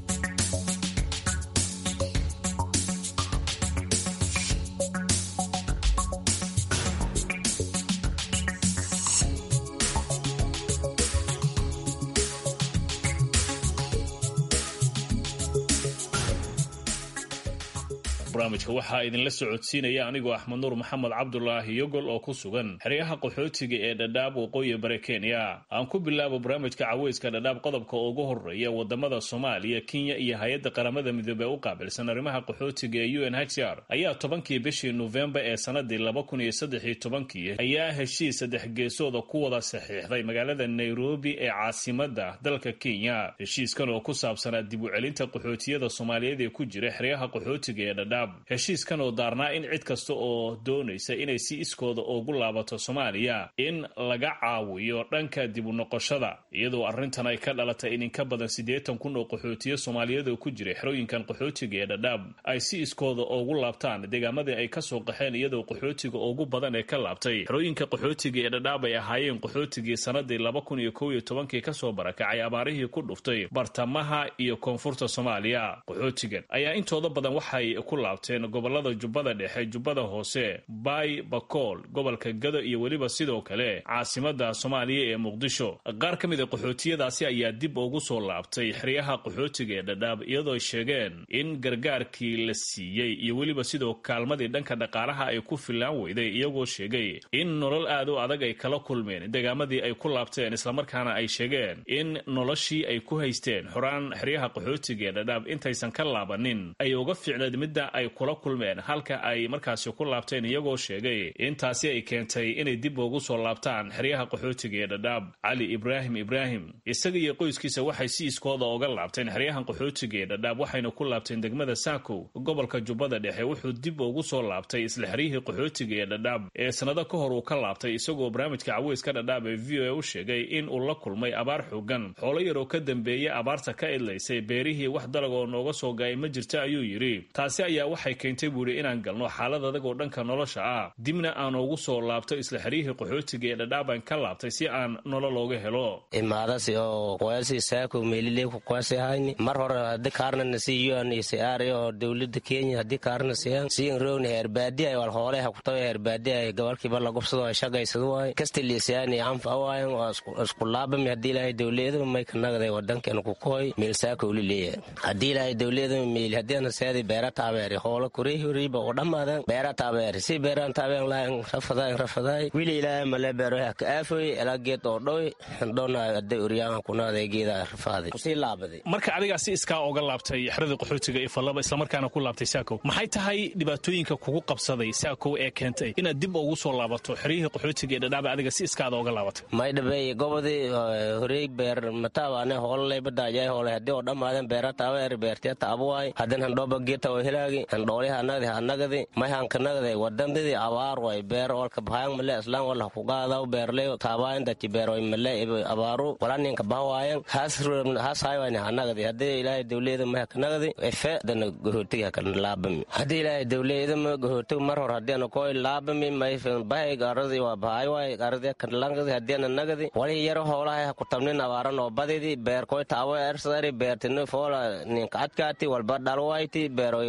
barnaamijka waxaa idinla socodsiinaya anigoo axmed nuur maxamed cabdulaahi yogol oo ku sugan xeryaha qaxootiga ee dhadhaab waqooyi bari kenya. aan ku bilaabo barnaamijka caweyska dhadhaab qodobka ugu horeeya wadamada soomaaliya, kenya iyo hay-adda qaramada midoobey u qaabilsan arrimaha qaxootiga ee u n h r ayaa tobankii bishii nofembar ee sanadii laba kun iyo saddex iyo tobankii ayaa heshiis saddex geesooda ku wada saxiixday magaalada nairobi ee caasimada dalka kenya. heshiiskan oo ku saabsanaa dib u celinta qaxootiyada soomaaliyeed ee ku jira xeryaha qaxootiga ee dhadhaab. heshiiskan oo daarnaa in cid kasta oo doonaysa inay si iskooda ugu laabato soomaaliya in laga caawiyo dhanka dib u noqoshada, iyadoo arrintan ay ka dhalatay in inka badan siddeetan kun oo qaxootiyo soomaaliyeed oo ku jiray xerooyinkan qaxootiga ee dhadhaab ay si iskooda ugu laabtaan deegaamadii ay kasoo qaxeen, iyadoo qaxootiga ugu badan ee ka laabtay xerooyinka qaxootiga ee dhadhaab ay ahaayeen qaxootigii sanadii laba kun iyo kow iyo tobankii kasoo barakacay abaarihii ku dhuftay bartamaha iyo koonfurta soomaaliya. qaxootigan ayaa intooda badan waxay ku laabteen gobolada jubbada dhexe, jubbada hoose, baay, bakool, gobolka gado iyo weliba sidoo kale caasimada soomaaliya ee muqdisho. qaar ka mid a qaxootiyadaasi ayaa dib ugu soo laabtay xeryaha qaxootiga ee dhadhaab iyadoo sheegeen in gargaarkii la siiyey iyo weliba sidoo kaalmadii dhanka dhaqaalaha ay ku filaan weyday, iyagoo sheegay in nolol aad u adag ay kala kulmeen deegaamadii ay ku laabteen, islamarkaana ay sheegeen in noloshii ay ku haysteen xoraan xeryaha qaxootiga ee dhadhaab intaysan ka laabanin ay uga fiicneed midda ay kula kulmeen halka ay markaasi ku laabteen, iyagoo sheegay intaasi ay keentay inay dib ugu soo laabtaan xeryaha qaxootiga ee dhadhaab. cali ibraahim ibraahim isaga iyo qoyskiisa waxay si iskooda uga laabteen xeryahan qaxootiga ee dhadhaab, waxayna ku laabteen degmada saakow gobolka jubbada dhexe. wuxuu dib ugu soo laabtay isla xeryihii qaxootiga ee dhadhaab ee sanado ka hor uu ka laabtay, isagoo barnaamijka caweyska dhadhaab ee v o a u sheegay in uu la kulmay abaar xoogan, xoolo yaroo ka dambeeyey abaarta ka idlaysay, beerihii wax dalag oo nooga soo gaay ma jirta ayuu yidhi. taasi ayaa waxay keentay buuri inaan galno xaalad adag oo dhanka nolosha ah, dibna aan ugu soo laabto isla xeryihii qaxootiga ee dhadhaabaan ka laabtay si aan nolol ooga helo. imaadasi oo qoyasi saako meelile ku qoysi hayni mar hore hadii kaarna nasi u n c r oo dawladda Kenya hadii kaarna siyan siin roon heer baadi ay wal hoolaha ku tahay heer baadi ay gobolkiiba lagu soo shaqaysado way kastilisani anfa waayan isku laabam hadii ilaahay dawladda may ka nagday wadankan ku koy meel saako lileeyahay hadii ilaahay dawladda meel hadii aan saadi beerata abeeri hoola kurihi riba oo dhamaadaan beerata abeeri si beeran taabeen laan rafadaan rafadaay wili ilaahay male beero ka aafay ila geed oo dhoy doona hadii uriyaan kuna adeegyada rafaday si laabay. marka adiga si iska uga laabtay xerada qaxootiga ee falaba isla markaana ku laabtay saakow, maxay tahay dhibaatooyinka kugu qabsaday saakow ee keentay inaad dib ugu soo laabato xerihii qaxootiga ee dhadhaab adiga si iskaada uga laabatay? may dhabay gobodii horeey beer mataabane hoolay badaayay hoolay hadii oo dhamaadeen beerata abeeri beertay taabwaay hadan handooba geeta oo helaagi handhooliha anagdi anagdi may hankanagdi wadandii abaar way beer walka bahan male islaan wala ku qaadaw beerley taabaan dadki beeroy male abaaru walaninka bahawaayan has has haywana anagdi hadii ilaahay dawladda ma kanagdi efe dan gohootiga kan laabami hadii ilaahay dawladda ma gohootiga mar hor hadii aan kooy laabami may bahay gaaradi waa bahay way gaaradi kan langadi hadii aan nagdi wali yar hoolaha ku tabnin abaaran oo badidi beer kooy taawo ersari beertino foola nin kaadkaati walba dhalwayti beeroy fool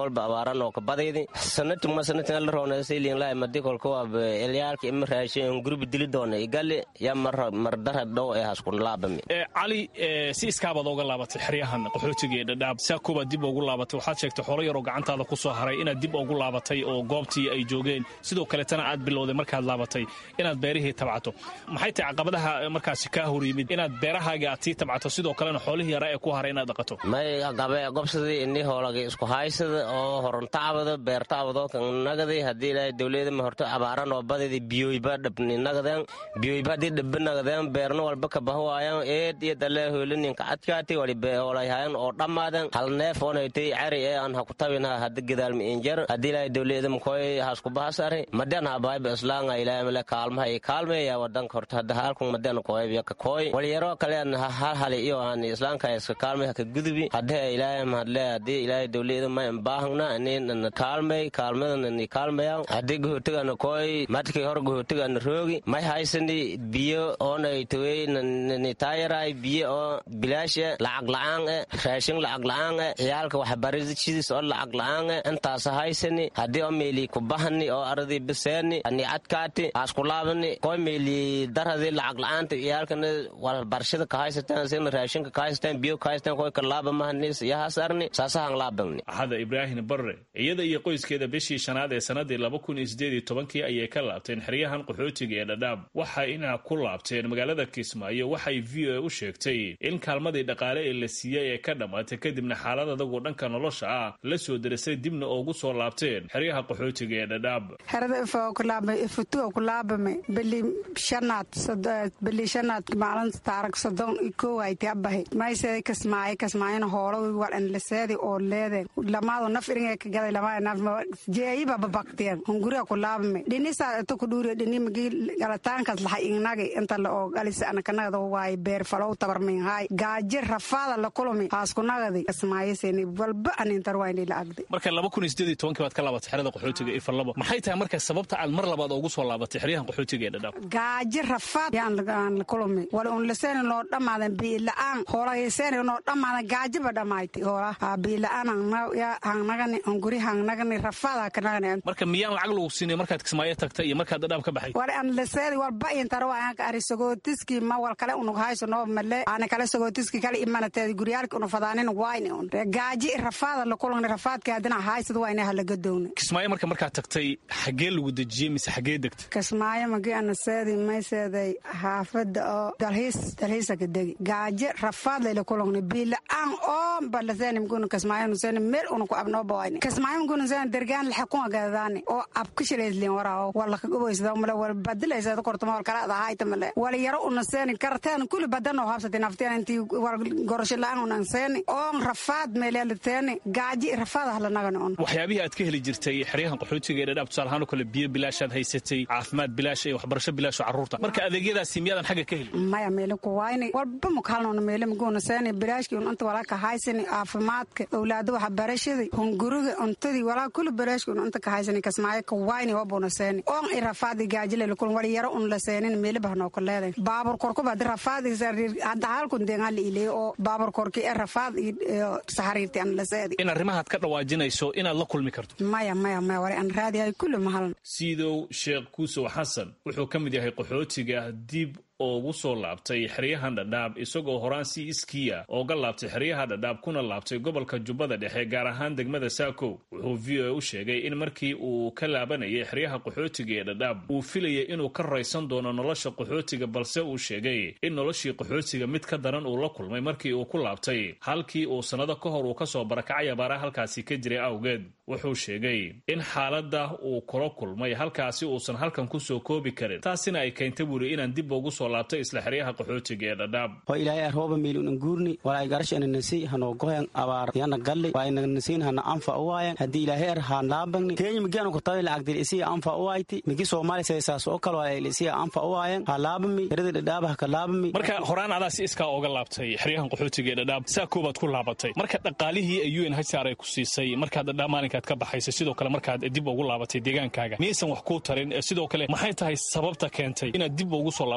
walba abaaran oo ka badaydi sanadkii ma sanadkii la roonay seelin la madi kolka waa eliyaalka ima raashin group dili doona igali ya mar mar dara dhow ee haskun laabami ee cali si iskaabad uga laabatay xiriyahan qaxootiga ee dhadhaab saakuba dib ugu laabatay waxaad sheegtay xoolo yar oo gacantaada ku soo haray inaad dib ugu laabatay oo goobtii ay joogeen sidoo kale tan aad bilowday markaad laabatay inaad beerihii tabcato maxay tahay caqabadaha markaas ka hor yimid inaad beerahaaga aad tii tabcato sidoo kalena xoolihii yar ee ku haray inaad dhaqato may qabe gobsadii inni hoolaga isku haysada oo horantaabada beertaabado kan nagaday hadii ilaahay dawladda ma horto abaaran oo badida biyoyba dhabni nagadan biyoyba dib nagadan beerno walba ka bahwaayaan eed iyo dale hoolinin ka adkaatay wali beeholayaan oo dhamaadan hal neef oo ay cari ee aan ha ku tabina hadda gidaal mi injar hadii ilaahay dawladda ma koy haas ku bahasare madan ha baayba islaanga ilaahay mala kaalmaha ay kaalmeeya wadanka horta hadda halkan madan koy biya ka koy wali yaro kale aan hal hal iyo aan islaanka iska kaalmeeya ka gudubi hadda ilaahay ma hadle hadii ilaahay dawladda ma baahna inaan kaalmeey kaalmadan ni kaalmeeya hadii gootiga koy madkii hor gootiga roogi may haysani biyo oonay taway ni taayaray biyo oo bilaash lacag la'aan ah raashin lacag la'aan ah ciyaalka wax barashadiis oo lacag la'aan ah intaas haysani hadii oo meeli ku bahani oo arday biseeni ani adkaati asku laabani koy meeli daradi lacag la'aanta ciyaalkana wal barashada ka haysataan seen raashinka ka haystaan biyo ka haystaan koy ka laaba mahnis ya hasarni saasahan laabani ahada ibraahim barre iyada iyo qoyskeeda bishii shanaad ee sanadii laba kun iyo siddeed iyo toban ayay ka laabteen xiriyahan qaxootiga ee dhadhaab waxa inaa ku laabteen magaalada Kismaayo waxay V O A u sheegtay in kaalmadii dhaqaale ee la siiyay ee ka dhamaatay kadibna xaalad adag oo dhanka nolosha ah la soo dirisay dibna ugu soo laabteen xiriyaha qaxootiga ee dhadhaab harada ifo ku laabay ifutu ku laabay bili shanaad bili shanaad maalin taarag sadon ko ay tabahay maysay Kismaayo Kismaayo hoolo wal in la seedi oo leeday lamaado nafirin ka gaday lamaado naf jeeyba babaqteen hunguriga ku laabay dinisa to ku dhuuriyo dinimigi galataankaas lahay inagay inta la oo galisa ana kanada way beer falow tabarmin hay gaajir rafaada la kulmi haas ku nagadi Kismaayo seeni walba an intar wayni la agday marka laba kun iyo siddeed iyo toban baad ka laabatay xirada qaxootiga ee falabo maxay tahay marka sababta aad mar labaad ugu soo laabatay xiriyahan qaxootiga ee dhadhaab gaajir rafaad yaan la kulmi wala un la seeni loo dhamaadan biilaan hoolay seeni loo dhamaadan gaajiba dhamaaytay hoola biilaan ya hanagani hunguri hanagani rafaada kanagani marka miyaan lacag lagu siinay markaad Kismaayo tagtay iyo markaad dhadhaab ka baxay wala an la seedi walba intar waan ka arisagotiski ma wal kale unu hayso no male ana kale sagotiski kale imanatay guriyaalka unu fadaanin wayne un gaaji rafaada la kulana rafaadka hadana haysid wayne hal laga doona Kismaayo marka markaad tagtay xagee lagu dajiyay mise xagee degtay Kismaayo magi ana seedi ma seeday haafada oo dalhiis dalhiis ka degi gaaji rafaad la kulana bil aan oo balaseen mgun Kismaayo nu seen meel unu ku abno bawayne Kismaayo mgun seen dergaan la xukun gaadani oo abkishileedleen waraa wala ka goboysada mala wal badilaysa kortamo kala ahayta male wala yaro una seen kartaan kulli badano habsatay nafteen intii war gorasho laan una seen oo rafaad meelaleteen gaaji rafaad hala nagan on waxyaabihi aad ka heli jirtay xiriyahan qaxootiga ee dhadhaab tusaalahaan kale biyo bilaashaad haysatay caafimaad bilaash iyo waxbarasho bilaash carruurta marka adeegyadaasi miyadan xagga ka heli maya meel ku wayne walba ma kalnoon meel ma goona seen bilaashki un inta wala ka haysan caafimaadka awlaadu waxbarashada hunguriga untadii wala kulli bilaashki un inta ka haysan Kismaayo ka wayne oo boona seen oo rafaad gaaji la kulun wali yaro un la seenin meel bahno ka leeday baabur korku bad rafaad hadda halkun deegaan la ilay oo baabur korki ee rafaad iyo saxariirti an la seedi in arrimaha ka dhawaajinayso inaad la kulmi karto maya maya maya wali an raadiyo kullu mahal Sidow Sheekh Kuuso Xasan wuxuu ka mid yahay qaxootiga dib ugu soo laabtay xiriyahan dhadhaab isagoo horaan si iskiya uga laabtay xiriyaha dhadhaab kuna laabtay gobolka Jubbada Dhexe gaar ahaan degmada Saako wuxuu V O A u sheegay in markii uu ka laabanayay xiriyaha qaxootiga ee dhadhaab uu filayay inuu ka raysan doono nolosha qaxootiga balse uu sheegay in noloshii qaxootiga mid ka daran uu la kulmay markii uu ku laabtay halkii uu sanado ka hor uu ka soo barakacay abaaraha halkaasi ka jiray awgeed wuxuu sheegay in xaaladda uu kula kulmay halkaasi uusan halkan ku soo koobi karin taasina ay keentay buuri inaan dib ugu soo laabtay isla xiriyaha qaxootiga ee dhadhaab oo ilaahay arooba meelun guurni walaa garashana nasi hano goyan abaar yana galli waa ina nasiin hana anfa waayan hadii ilaahay arhaan laabagni keenyi migaan ku taay lacag dirisi anfa waayti migi Soomaali saysaas oo kale waa ilisi anfa waayan ha laabami xirida dhadhaab ka laabami marka horaan adaa si iska uga laabtay xiriyahan qaxootiga ee dhadhaab saa koobaad ku laabatay marka dhaqaalihii ay U N H C R ay ku siisay marka dhadhaab maalinkaad ka baxaysay sidoo kale markaad dib ugu laabatay deegaankaaga miisan wax ku tarin sidoo kale maxay tahay sababta keentay inaad dib ugu soo laabatay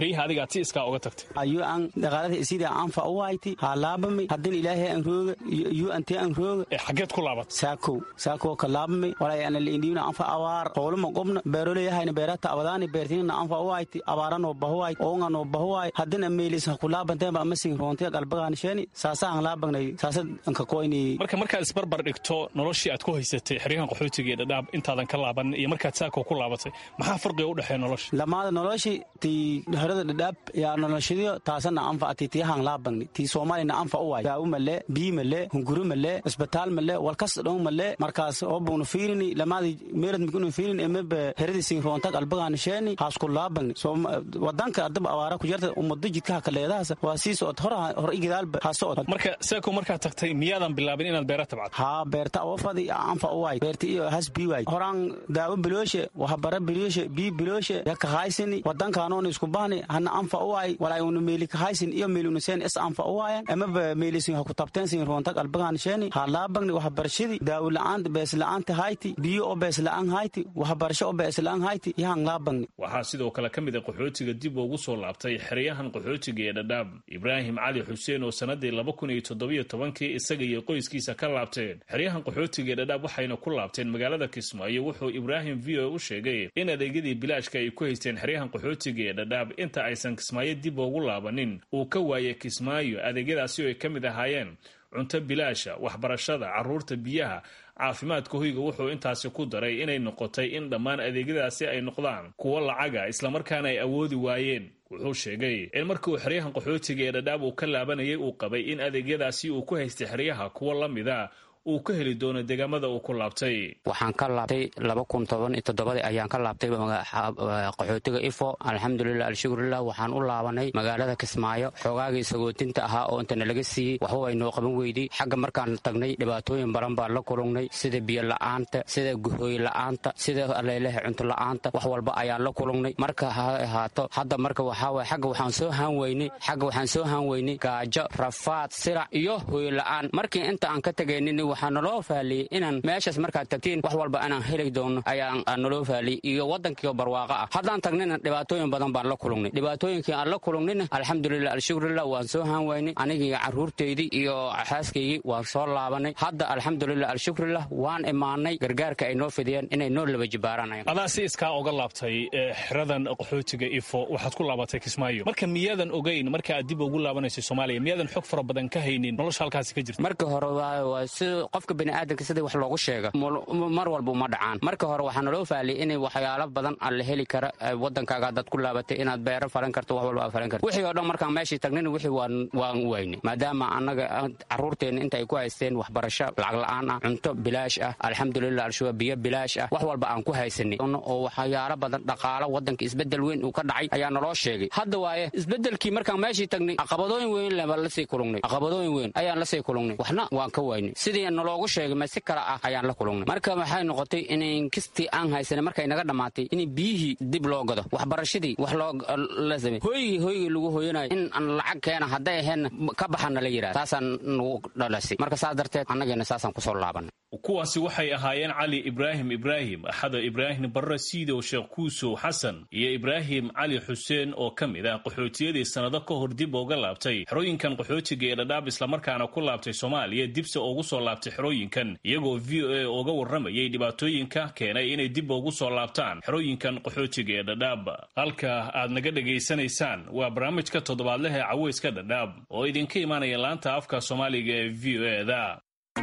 xeryaha adigaa ti iskaa uga tagtay ayu aan dhaqaalada sidii anfa u waaytay ha laabamay hadin ilaahay aan rooga yu antii aan rooga ee xageed ku laabat saako saako ka laabamay walaa aan leeydiina anfa awaar qowlama qobna beeroleeyahayna beerata abadaani beertiina anfa u waaytay abaarano bahuwaay oongano bahuwaay hadina meelisa ku laabantay ba masin roontiga qalbagaan sheeni saasaan laabagnay saasad anka qoyni marka markaad isbarbar dhigto noloshii aad ku haysatay xeryahan qaxootiga ee dhadhaab intaadan ka laaban iyo markaad saako ku laabatay maxaa farqiga u dhaxeeya nolosha lamaada noloshii tii xerada dhadhaab yaa noloshadiyo taasana anfa atiitiyahan laabagni tii Soomaalina anfa u waay daawo male bii male hunguri male isbitaal male walkas dhow male markaas oo buuna fiirini lamaadi meerad migunu fiirin embe xerada siin roonta qalbagaan sheeni haas ku laabagni soo wadanka adab awaara ku jirta umada jidka ka leedaas waa sii soo hor hor igidaalba ha soo marka saako marka tagtay miyaadan bilaabin inaad beerta tabcad ha beerta oo fadi anfa u waay beerta iyo has bii waay horaan daawo bilooshe waxa bara bilooshe bii bilooshe ya ka haysini wadankaanoon isku baahni hana anfa u waay walaa uu meeli ka haysin iyo meeli uu seen is anfa u waay ama meelisin ha ku tabteen siin roonta qalbagaan sheeni ha laabagni waxa barashadi daawo la'aan bees la'aan hayti biyo oo bees la'aan hayti waxa barasho oo bees la'aan hayti yahan laabagni waxa sidoo kale kamid ah qaxootiga dib ugu soo laabtay xeryahan qaxootiga ee dhadhaab Ibraahim Cali Xuseen oo sanadii laba kun iyo toddoba iyo tobankii isaga iyo qoyskiisa ka laabteen xeryahan qaxootiga ee dhadhaab waxayna ku laabteen magaalada Kismaayo wuxuu Ibraahim V O u sheegay in adeegyadii bilaashka ay ku haysteen xeryahan qaxootiga ee dhadhaab inta aysan Kismaayo dib ugu laabanin uu ka waayay Kismaayo adeegyadaasi oo ay kamid ahaayeen cunto bilaasha waxbarashada caruurta biyaha caafimaadka hoyga wuxuu intaasi ku daray inay noqotay in dhammaan adeegyadaasi ay noqdaan kuwa lacaga isla markaana ay awoodi waayeen wuxuu sheegay in markii uu xeryahan qaxootiga ee dhadhaab uu ka laabanayay uu qabay in adeegyadaasi uu ku haystay xeryaha kuwa la mid ah uu ka heli doono deegaamada uu ku laabtay waxaan ka laabtay laba kun toban iyo toddoba ayaan ka laabtay qaxootiga ifo alxamdulilah alshukrillah waxaan u laabanay magaalada Kismaayo xoogaagii sagootinta ahaa oo inta laga siiyay waxba ay noo qaban weydii xagga markaan tagnay dhibaatooyin badan baa la kulungnay sida biyo la'aanta sida guhooy la'aanta sida aleelaha cunto la'aanta wax walba ayaan la kulungnay marka ha ahaato hadda marka waxa way xagga waxaan soo haan weynay xagga waxaan soo haan weynay gaajo rafaad sirac iyo hooy la'aan markii inta aan ka tagaynay waxaan naloo faaliyay inaan meeshaas markaad tagtiin wax walba inaan heli doono ayaan naloo faaliyay iyo wadankii barwaaqo ah haddaan tagnayna dhibaatooyin badan baan la kulungnay dhibaatooyinkii aan la kulungnayna alxamdulilah alshukrillah waan soo haan weynay anigii caruurteydii iyo xaaskaygii waan soo laabanay hadda alxamdulilah alshukrillah waan imaanay gargaarka ay noo fidiyeen inay noo laba jibaaranayaan adaa si iskaa uga laabtay xeradan qaxootiga ifo waxaad ku laabatay Kismaayo marka miyaadan ogeyn marka aad dib ugu laabanayso Soomaaliya miyaadan xog fara badan ka haynin nolosha halkaas ka jirta marka hore waa si qofka bini'aadamka sida wax loogu sheego mar walba ma dhacaan marka hore waxaan loo faaliyay in waxyaalo badan aan la heli karo wadankaaga dad ku laabatay inaad beero falan karto wax walba falan karto wixii oo dhan markaan meeshii tagnay wixii waan waan weynay maadaama anaga caruurteena inta ay ku haysteen waxbarasho lacag la'aan ah cunto bilaash ah alxamdulilah alshuwa biyo bilaash ah wax walba aan ku haysanay oo waxyaalo badan dhaqaale wadanka isbedel weyn uu ka dhacay ayaa naloo sheegay hadda waaye isbedelkii markaan meeshii tagnay caqabadooyin weyn la sii kulungnay caqabadooyin weyn ayaan la sii kulungnay waxna waan ka weynay sidii naloogu sheegay ma si kala ah ayaan la kulungnay marka waxay noqotay in kistii aan haysanay markay naga dhamaatay in biyihii dib loo gado waxbarashadii wax loo la sameeyay hooyigii hooyigii lagu hooyanayo in aan lacag keena hadday ahayn ka baxana la yiraahdo taasaan nagu dhalasay marka saas darteed annagana saasaan ku soo laabanay kuwaasi waxay ahaayeen Cali Ibraahim Ibraahim Axada Ibraahim Barra Siido Sheekh Kuuso Xasan iyo Ibraahim Cali Xuseen oo kamid ah qaxootiyadii sanado ka hor dib uga laabtay xerooyinkan qaxootiga ee dhadhaab isla markaana ku laabtay Soomaaliya dibse ugu soo laabtay xerooyinkan iyagoo V O A uga waramayay dhibaatooyinka keenay inay dib ugu soo laabtaan xerooyinkan qaxootiga ee dhadhaab halka aad naga dhageysanaysaan waa barnaamijka toddobaadlaha ee Caweyska Dhadhaab oo idinka imaanaya laanta afka Soomaaliga ee V O A da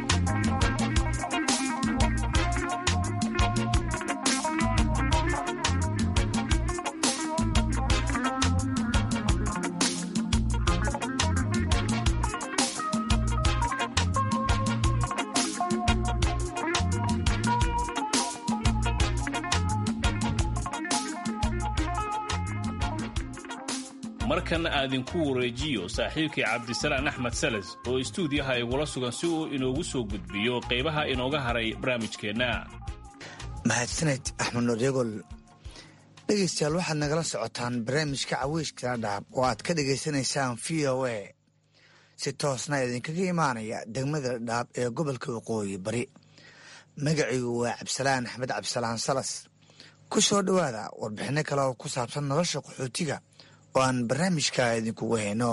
markan aadinku wareejiyo saaxiibkii Cabdisalaan Axmed Salas oo istuudiyaha igula sugan si uu inoogu soo gudbiyo qaybaha inooga haray barnaamijkeena. mahadsaned Axmed Nodegol. dhegeystayaal waxaad nagala socotaan barnaamijka Caweyska Dhadhaab oo aad ka dhageysanaysaan V O A si toosna idinkaga imaanaya degmada Dhadhaab ee gobolka Waqooyi Bari. magacaygu waa Cabdisalaan Axmed Cabdisalaan Salas. ku soo dhawaada warbixino kale oo ku saabsan nolosha qaxootiga oo aan barnaamijka idinkugu hayno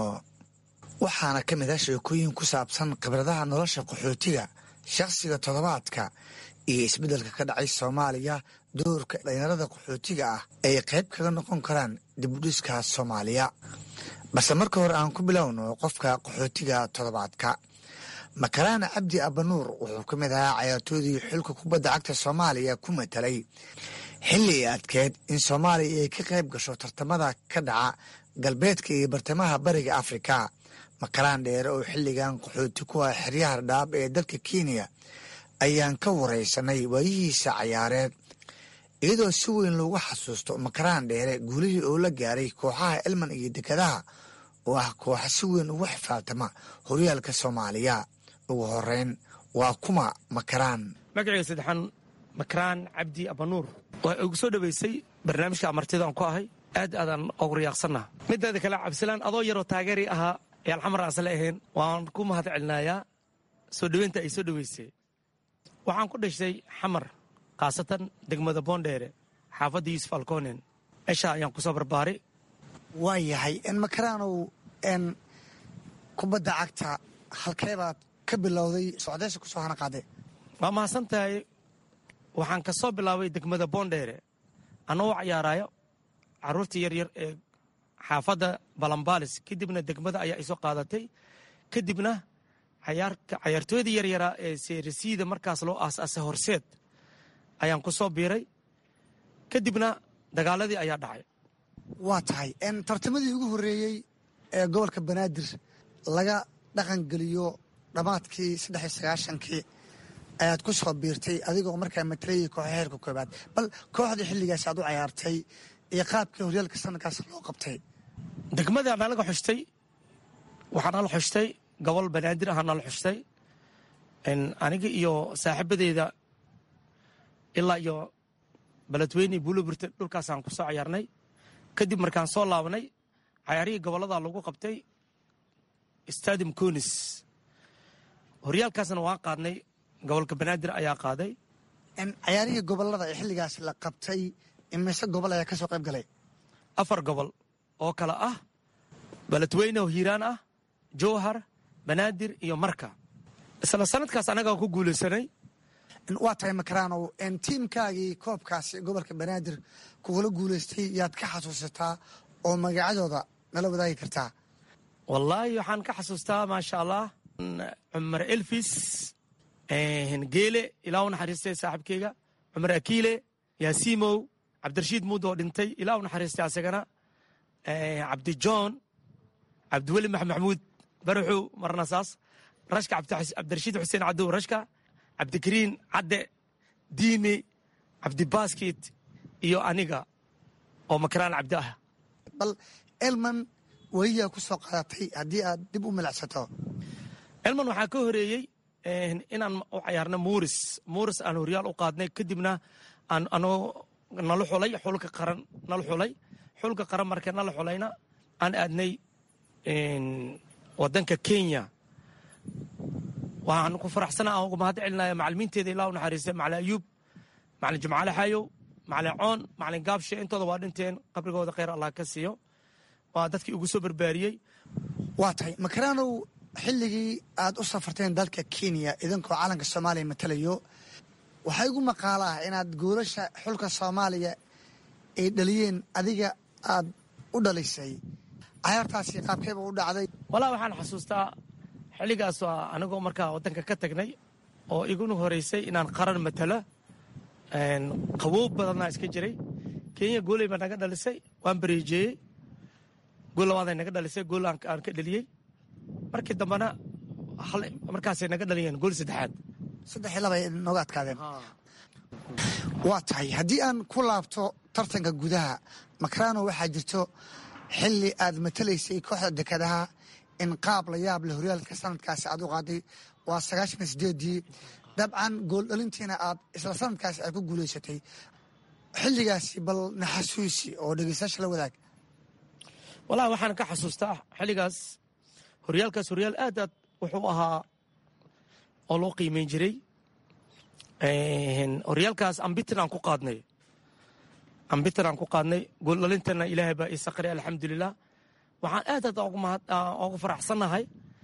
waxaana ka mid ah sheekooyin ku saabsan khibradaha nolosha qaxootiga shakhsiga toddobaadka iyo isbeddelka ka dhacay soomaaliya doorka dhalinyarada qaxootiga ah ay qayb kaga noqon karaan dibudhiska soomaaliya balse marka hore aan ku bilowno qofka qaxootiga toddobaadka makaraana cabdi abanuur wuxuu ka mid ahaa cayaartoodii xulka kubadda cagta soomaaliya ku matalay xilli ay adkeed in soomaaliya ay ka qayb gasho tartamada ka dhaca galbeedka iyo bartamaha bariga afrika makaraan dheere oo xilligan qaxooti ku ah xeryaha dhaab ee dalka kenya ayaan ka waraysanay waayihiisa cayaareed iyadoo si weyn loogu xasuusto makaraan dheere guulihii oo la gaaray kooxaha elman iyo dekadaha oo ah kooxa si weyn ugu xifaaltama horyaalka soomaaliya ugu horeyn waa kuma makaraan magacayga saddexaan makaraan cabdi abanuur waa ugu soo dhoweysay barnaamijka amartida aan ku ahay aad aadaan ugu riyaaqsannaha mideeda kale cabdisalaan adoo yaroo taageeri ahaa ee alxamar aasle ahayn waan ku mahad celinayaa soo dhoweynta ay soo dhoweysay waxaan ku dhashtay xamar khaasatan degmada boondheere xaafadda yuusuf alkonen meesha ayaan ku soo barbaaray waa yahay n makaraanow n kubadda cagta halkeebaad ka bilowday socdaysa ku soo hana qaade waa mahadsan tahay waxaan ka soo bilaabay degmada boondheere annagoo cayaaraayo carruurtii yaryar ee xaafadda balambaalis kadibna degmada ayaa isoo qaadatay kadibna cayaartooydii yaryaraa ee seerisiida markaas loo aas-aasay horseed ayaan ku soo biiray kadibna dagaaladii ayaa dhacay waa tahay n tartamadii ugu horreeyey ee gobolka banaadir laga dhaqangeliyo dhammaadkii saddex iyo sagaashankii ayaad ku soo biirtay adigoo markaa matalayay kooxa heerka koobaad bal kooxdii xilligaas aad u cayaartay iyo qaabkii horyaalka sanadkaas loo qabtay degmada nalaga xushtay waxaa nala xushtay gobol banaadir ahaa nala xushtay aniga iyo saaxiibadeyda ilaa iyo beledweyne buuloburte dhulkaasaan ku soo cayaarnay kadib markaan soo laabanay cayaarihii gobollada lagu qabtay stadium conis horyaalkaasna waan qaadnay gobolka banaadir ayaa qaaday cayaarihii gobollada ee xilligaas la qabtay imise gobol ayaa ka soo qayb galay afar gobol oo kale ah beledweyne oo hiiraan ah jowhar banaadir iyo marka isla sanadkaas annagaa ku guulaysanay waa tahay makaraanow tiimkaagii koobkaasi gobolka banaadir kugula guulaystay yaad ka xasuusataa oo magacyadooda nala wadaagi kartaa wallaahi waxaan ka xasuustaa maasha allah cumar elfis geele ilaa u naxariistay saaxiibkeyga cumar akiile yaasiimow cabdirashiid muud oo dhintay ilaa u naxariistay asagana cabdijohn cabdiweli maxamuud baraxow marna saas rashka cabdirashiid xuseen cadow rashka cabdikariin cadde diime cabdibaaskit iyo aniga oo makaraan cabdi ah bal elman weliyaa ku soo qaadatay haddii aad dib u milacsato elman waxaa ka horeeyey inaan u cayaarno muuris muuris aan horyaal u qaadnay kadibna aan anoo nala xulay xulka qaran nala xulay xulka qaran markee nala xulayna aan aadnay wadanka kenya waxaan ku faraxsana aan uga mahad celinaya macalimiinteeda ilaa u naxariistay macalin ayuub macalin jimcaale xayow macalin coon macalin gaabshe intooda waa dhinteen qabrigooda kheyr allah ka siiyo waa dadkii ugu soo barbaariyey waa tahay makaraanow xilligii aad u safarteen dalka kenya idinkoo calanka soomaaliya matalayo waxaa igu maqaala ah inaad goolasha xulka soomaaliya ay dhaliyeen adiga aad u dhalisay cayaartaasi qaabkeeba u dhacday walaa waxaan xasuustaa xilligaas waa anigoo markaa waddanka ka tagnay oo iguna horeysay inaan qaran matalo qawow badannaa iska jiray kenya gooley baa naga dhalisay waan bareejeeyey gool labaaday naga dhalisay gool aan ka dhaliyey markii dambena markaasay naga dhaliyeen gool saddexaad saddex iyo laba ay nooga adkaadeen waa tahay haddii aan ku laabto tartanka gudaha makarano waxaa jirto xilli aad matalaysay kooxda dekadaha in qaab la yaab leh horyaalka sanadkaasi aad u qaaday waa sagaashan iyo sideedii dabcan gool dhalintiina aad isla sanadkaasi aad ku guulaysatay xilligaasi bal naxasuusi oo dhegeystayaasha la wadaag walahi waxaan ka xasuustaa xilligaas horyaalkaas horyaal aad aad wuxuu ahaa oo loo qiimeyn jiray horyaalkaas ambitin aan ku qaadnay ambitin aan ku qaadnay gooldhalintana ilaahay baa ii saqray alxamdulilah waxaan aad aad ugu faraxsannahay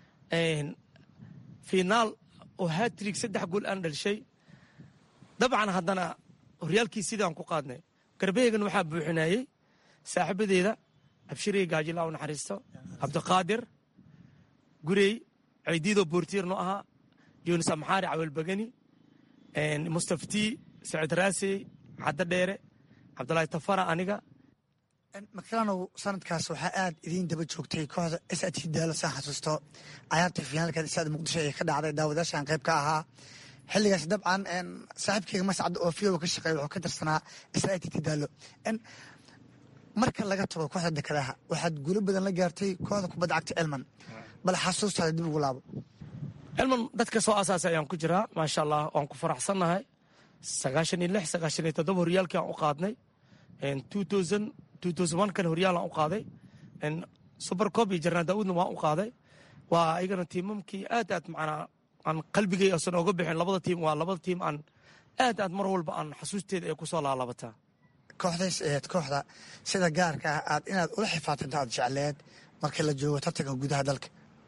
finaal oo hatrig saddex gool aan dhalishay dabcan haddana horyaalkii sidaan ku qaadnay garbeegan waxaa buuxinayey saaxiibadeeda abshirey gaajila u naxariisto cabdiqaadir gurey ceydiidoo boortiirno ahaa yunis amxaari cawelbagani mustaftii saciid raasey caddo dheere cabdulaahi tafara aniga makaranow sanadkaas waxaa aad idiin daba joogtay kooxda s t daalo saan xasuusto cayaarta finaalkeeda isaada muqdisho ee ka dhacday daawadaashaan qayb ka ahaa xilligaas dabcan saaxiibkeyga mascad oo fiyowa ka shaqeeya wuxuu ka tirsanaa s t daalo marka laga tago kooxda dekadaha waxaad guulo badan la gaartay kooxda kubadda cagta elman bal xasuustaada dib ugu laabo elman dadka soo asaasay ayaan ku jiraa maasha allah waan ku faraxsannahay sagaashan iyo lix sagaashan iyo toddoba horyaalkii aan u qaadnay kan horyaalaan u qaaday supercob iyo jarnaan daawudna waan u qaaday waa ayagana tiimamkii aad aad macnaa aan qalbigay asan ooga bixin labada tiim waa labada tiim aan aad aad mar walba aan xasuusteeda ay ku soo laalabataa kooxdays aheed kooxda sida gaarka ah aad inaad ula xifaatanto aad jecleed markii la joogo tartanka gudaha dalka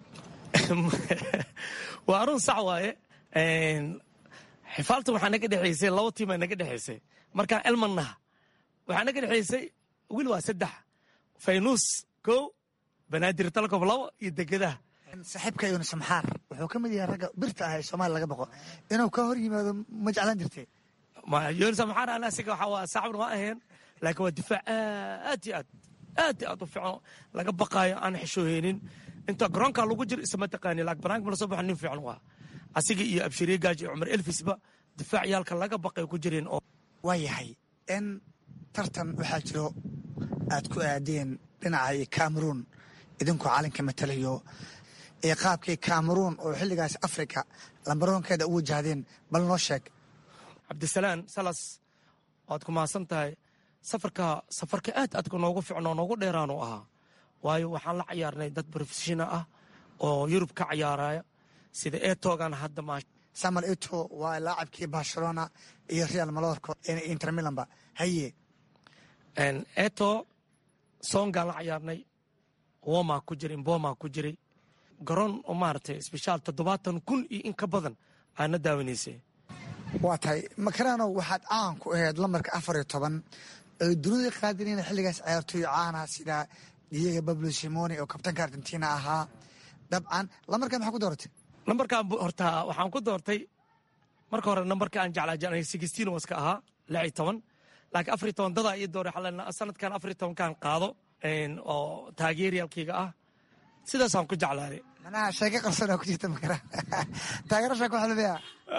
waa arun sax waaye xifaaltan waxaa naga dhexaysay laba tiim ay naga dhexaysay markaan elmannaha waxaa naga dhexaysay wiil waa saddex faynuus kow banaadir talkof labo iyo degadaha saaxiibka yunis amxaar wuxuu ka mid yahay ragga birta ah ee soomaaliya laga boqo inuu ka hor yimaado ma jeclaan jirtee yunis amxaar ana asiga waxaa waa saaxibna ma ahayn laakiin waa difaac aad iyo aad aad iyo aad u fiican laga baqaayo aan xishooheynin inta garoonka lagu jiro isma taqaani laakiin banaanka mala soo baxo nin fiican waa asiga iyo abshiriye gaaji iyo cumar elfisba difaacyaalka laga baqay ku jireen oo waa yahay in tartan waxaa jiro aad ku aadeen dhinaca cameroon idinkoo calanka matalayo ee qaabkii cameroon oo xilligaas africa lambaroonkeeda u wajahdeen bal noo sheeg cabdisalaan salas waad ku mahadsan tahay safarka safarka aad aadka noogu ficnoo noogu dheeraanu ahaa waayo waxaan la cayaarnay dad professional ah oo yurub ka cayaaraya sida etogan hadda ma samuel eto waa laacabkii barcelona iyo real malorco inter milanba haye eto songaan la cayaarnay woma ku jiray mboma ku jiray garoon oo maaragtay sbeshaal toddobaatan kun iyo in ka badan aana daawanaysay waa tahay makaranow waxaad caan ku ahayd lambarka afar iyo toban oy dunida qaadinayna xilligaas ciyaartooy caana sida diego bablo simoni oo kabtanka argentina ahaa dabcan lambarkaa maxaa ku dooratay lambarkaan horta waxaan ku doortay marka hore nambarka aan jeclaa sixteen waska ahaa lix iyo toban laakiin afar iyo toban dadaa ii dooray sanadkan afar iyo tobankaan qaado oo taageeryaalkayga ah sidaasaan ku jeclaaday manaha sheeke qarsanaa ku jirta makara taageerashaa ku xalbiya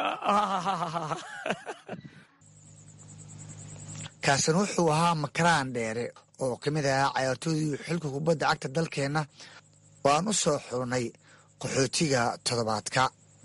kaasina wuxuu ahaa makaraan dheere oo ka mid ahaa cayaartoodii xilka kubadda cagta dalkeenna oo aan u soo xurnay qaxootiga toddobaadka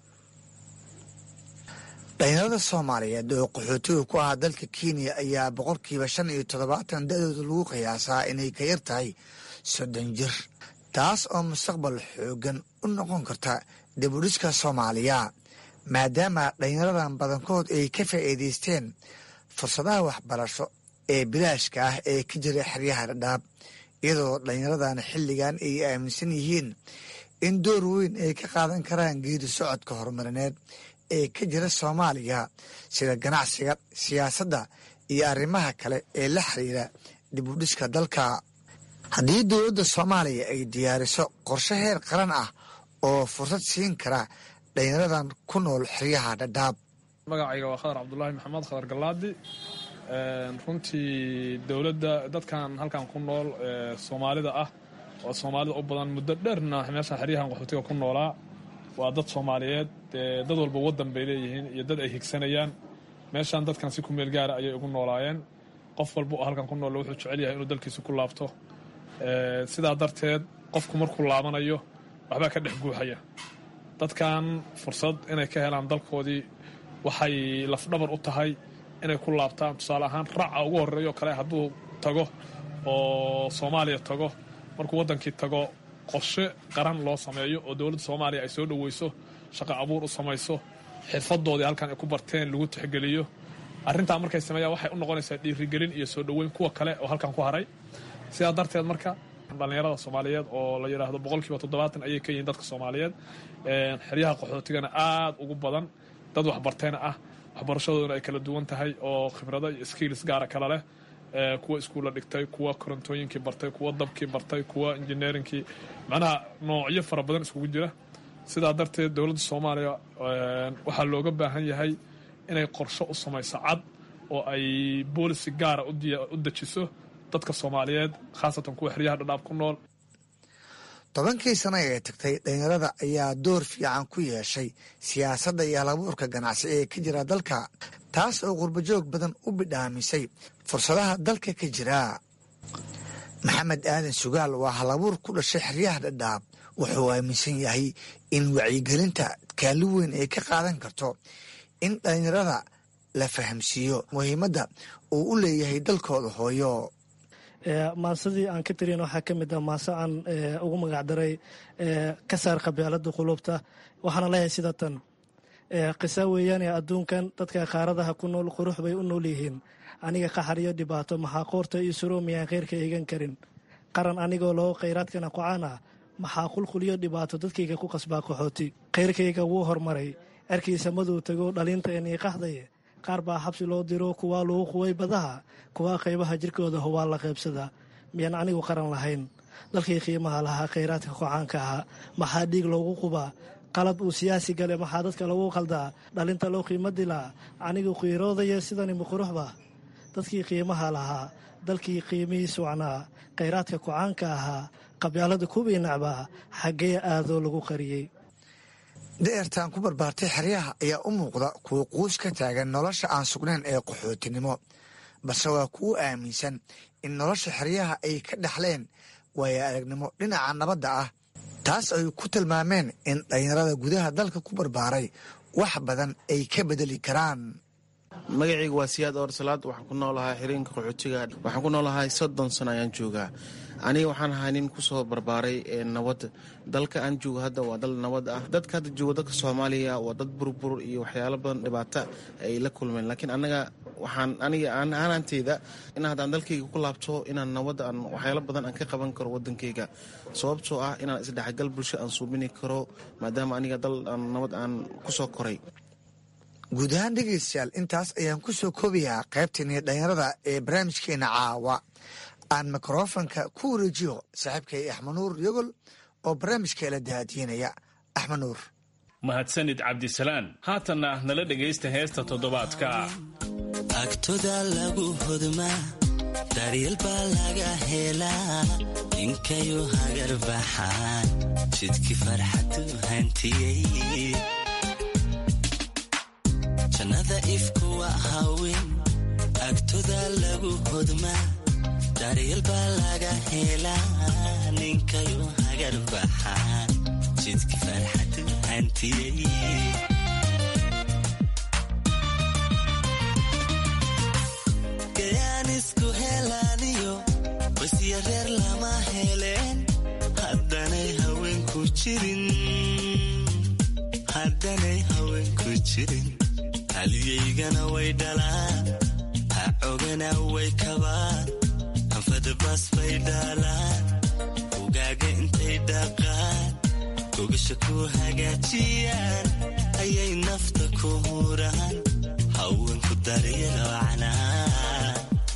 dhalinyarada soomaaliyeed oo qaxootiga ku ahaa dalka kenya ayaa boqolkiiba shan iyo toddobaatan da-dooda lagu qiyaasaa inay ka yar tahay soddon jir taas oo mustaqbal xoogan u noqon karta dibudhiska soomaaliya maadaama dhalinyaradan badankood ay ka faa'iidaysteen fursadaha waxbarasho ee bilaashka ah ee ka jira xeryaha dhadhaab iyadoo dhalinyaradan xilligan ay aaminsan yihiin in door weyn ay ka qaadan karaan geedi socodka horumarineed ee ka jira soomaaliya sida ganacsiga siyaasadda iyo arrimaha kale ee la xiriira dibudhiska dalka haddii dowladda soomaaliya ay diyaariso qorshe heer qaran ah oo fursad siin kara dhalinyaradan ku nool xeryaha dhadhaab magacayga waa khadar cabdulaahi maxamed khadar gallaadi runtii dowladda dadkan halkan ku nool soomaalida ah oo soomaalida u badan muddo dheerna meesha xeryahan qaxootiga ku noolaa waa dad soomaaliyeed dad walba waddan bay leeyihiin iyo dad ay higsanayaan meeshan dadkan si ku meel gaara ayay ugu noolaayeen qof walba oo halkan ku nool wuxuu jecel yahay inuu dalkiisa ku laabto sidaa darteed qofku markuu laabanayo waxbaa ka dhex guuxaya dadkan fursad inay ka helaan dalkoodii waxay lafdhabar u tahay inay ku laabtaan tusaale ahaan raaca ugu horreeyo kale hadduu tago oo soomaaliya tago markuu waddankii tago qorshe qaran loo sameeyo oo dowladda soomaaliya ay soo dhoweyso shaqo abuur u samayso xirfadoodii halkan ay ku barteen lagu tixgeliyo arrintaa markay sameeyaan waxay u noqonaysaa dhiirigelin iyo soo dhoweyn kuwa kale oo halkan ku haray sidaa darteed marka dhallinyarada soomaaliyeed oo la yidhaahdo boqolkiiba toddobaatan ayay ka yihiin dadka soomaaliyeed xeryaha qaxootigana aad ugu badan dad waxbartayna ah waxbarashadooduna ay kala duwan tahay oo khibrado iyo skills gaara kala leh kuwa iskuulla dhigtay kuwa korontooyinkii bartay kuwa dabkii bartay kuwa injineerinkii macnaha noocyo fara badan iskugu jira sidaa darteed dowladda soomaaliya waxaa looga baahan yahay inay qorsho u samayso cad oo ay boolisi gaara u dejiso dadka soomaaliyeed khaasatan kuwa xeryaha dhadhaab ku nool tobankii sano ee tagtay dhalinyarada ayaa door fiican ku yeeshay siyaasadda iyo halabuurka ganacsi ee ka jira dalka taas oo qurbajoog badan u bidhaamisay fursadaha dalka ka jira maxamed aadan sugaal waa halabuur ku dhashay xeryaha dhadhaab wuxuu aaminsan yahay in wacyigelinta kaalin weyn ay ka qaadan karto in dhalinyarada la fahamsiiyo muhiimadda uu u leeyahay dalkooda hooyo maasadii aan ka tirin waxaa ka mid ah maaso aan ugu magacdaray ka saar qabyaalada qulubta waxaana leeyahay sida tan qisa weeyaane adduunkan dadka qaaradaha ku nool qurux bay u nool yihiin aniga qaxar iyo dhibaato maxaa qoorta iyo suro miyaan khayrka eegan karin qaran anigoo loo khayraadkana qocaan ah maxaa qulquliyo dhibaato dadkayga ku qasbaa qaxooti khayrkayga wuu hormaray erkiisa maduu tago dhalinta inii qaxdaye qaar baa xabsi loo diro kuwaa lagu quway badaha kuwaa qaybaha jirkooda hubaa la qaybsadaa miyaan anigu qaran lahayn dalkii qiimaha lahaa khayraadka kocaanka ahaa maxaa dhiig loogu qubaa qalad uu siyaasi gale maxaa dadka lagu qaldaa dhalinta loo qiimo dilaa anigu qiiroodaya sidani muquruxba dadkii qiimaha lahaa dalkii qiimihii sucnaa khayraadka kocaanka ahaa qabyaalada kuwii nacbaa xaggee aadoo lagu qariyey da'ertaan ku barbaartay xeryaha ayaa u muuqda kuwa quus ka taagan nolosha aan sugnayn ee qaxootinimo balse waa kuwo aaminsan in nolosha xeryaha ay ka dhexleen waayo aragnimo dhinaca nabadda ah taas ay ku tilmaameen in dhalinyarada gudaha dalka ku barbaaray wax badan ay ka bedeli karaan magacayga waa siyaad oorsalaad waxaan ku noolahay xiriinka qaxootiga waxaan ku noolahay soddon sano ayaan joogaa aniga waxaan ahaa nin kusoo barbaaray nabad dalka aan joogo hadda waa dal nabad ah dadka hadda joogo dadka soomaaliya waa dad burbur iyo waxyaalo badan dhibaata ay la kulmeen laakiin anaga waxaan aniga aanaanteyda in haddaan dalkayga ku laabto inaan nabad aan waxyaalo badan aan ka qaban karo wadankayga sababtoo ah inaan isdhexgal bulsho aan suubini karo maadaama aniga dal aan nabad aan kusoo koray guud ahaan dhegeystayaal intaas ayaan ku soo koobayaa qaybteenii dhalinyarada ee barnaamijkeena caawa aan mikrofonka ku wareejiyo saaxiibkay axmed nuur yogol oo barnaamijkeela daadiinaya axmed nuur mahadsanid cabdisalaan haatanna nala dhegaysta heesta toddobaadka agtoda lagu hodmaa daryeel baa laga helaa ninkayu hagar baxaan jidkii farxadu hantiyey jannada ifku waa haween agtoda lagu hodmaa daryeel baa laga helaa ninkayu hagar baxaan jidkii farxadu hantiyey gayaan isku helaaniyo basya reer lama heleen haddanay haweenku jirin haddanay haweenku jirin haliyaygana way dhalaan ha cogana way kabaan anfadabas bay dhaalaan ugaaga intay dhaqaan gogasha ku hagaajiyaan ayay nafta ku huraan haweenku daryelo canaan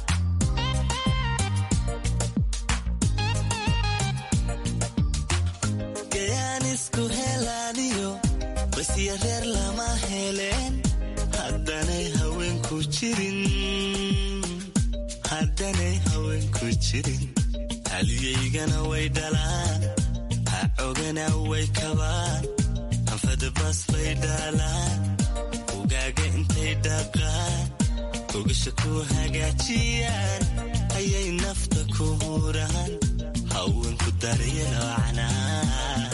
gayaan isku helaaniyo basya reer lama heleen haddanay haweenku jirin haddanay haweenku jirin haliyaygana way dhalaan ha cogana way kabaan anfadabas bay dhaalaan ugaaga intay dhaqaan gogasha ku hagaajiyaan ayay nafta ku huraan haweenku daryelo canaan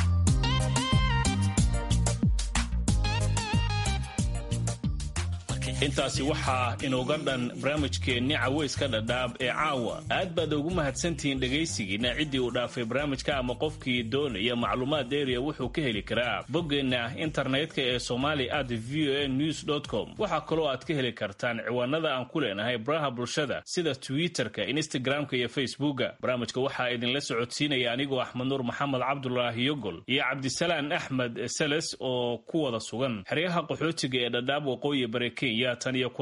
markay intaasi waxaa inooga dhan barnaamijkeenni cawayska dhadhaab ee caawa. aad baad ugu mahadsantihiin dhegaysigiina. ciddii uu dhaafay barnaamijka ama qofkii doonaya macluumaad dheeriya wuxuu ka heli karaa boggeenna internetka ee somali at v o a news dot com. waxaa kaloo aad ka heli kartaan ciwaanada aan ku leenahay baraha bulshada sida twitterka, instagramka iyo facebooka. barnaamijka waxaa idinla socodsiinaya anigoo axmed nuur maxamed cabdulaahi yogol iyo cabdisalaan axmed seles oo ku wada sugan xeryaha qaxootiga ee dhadhaab waqooyi bari Kenya. tan iyo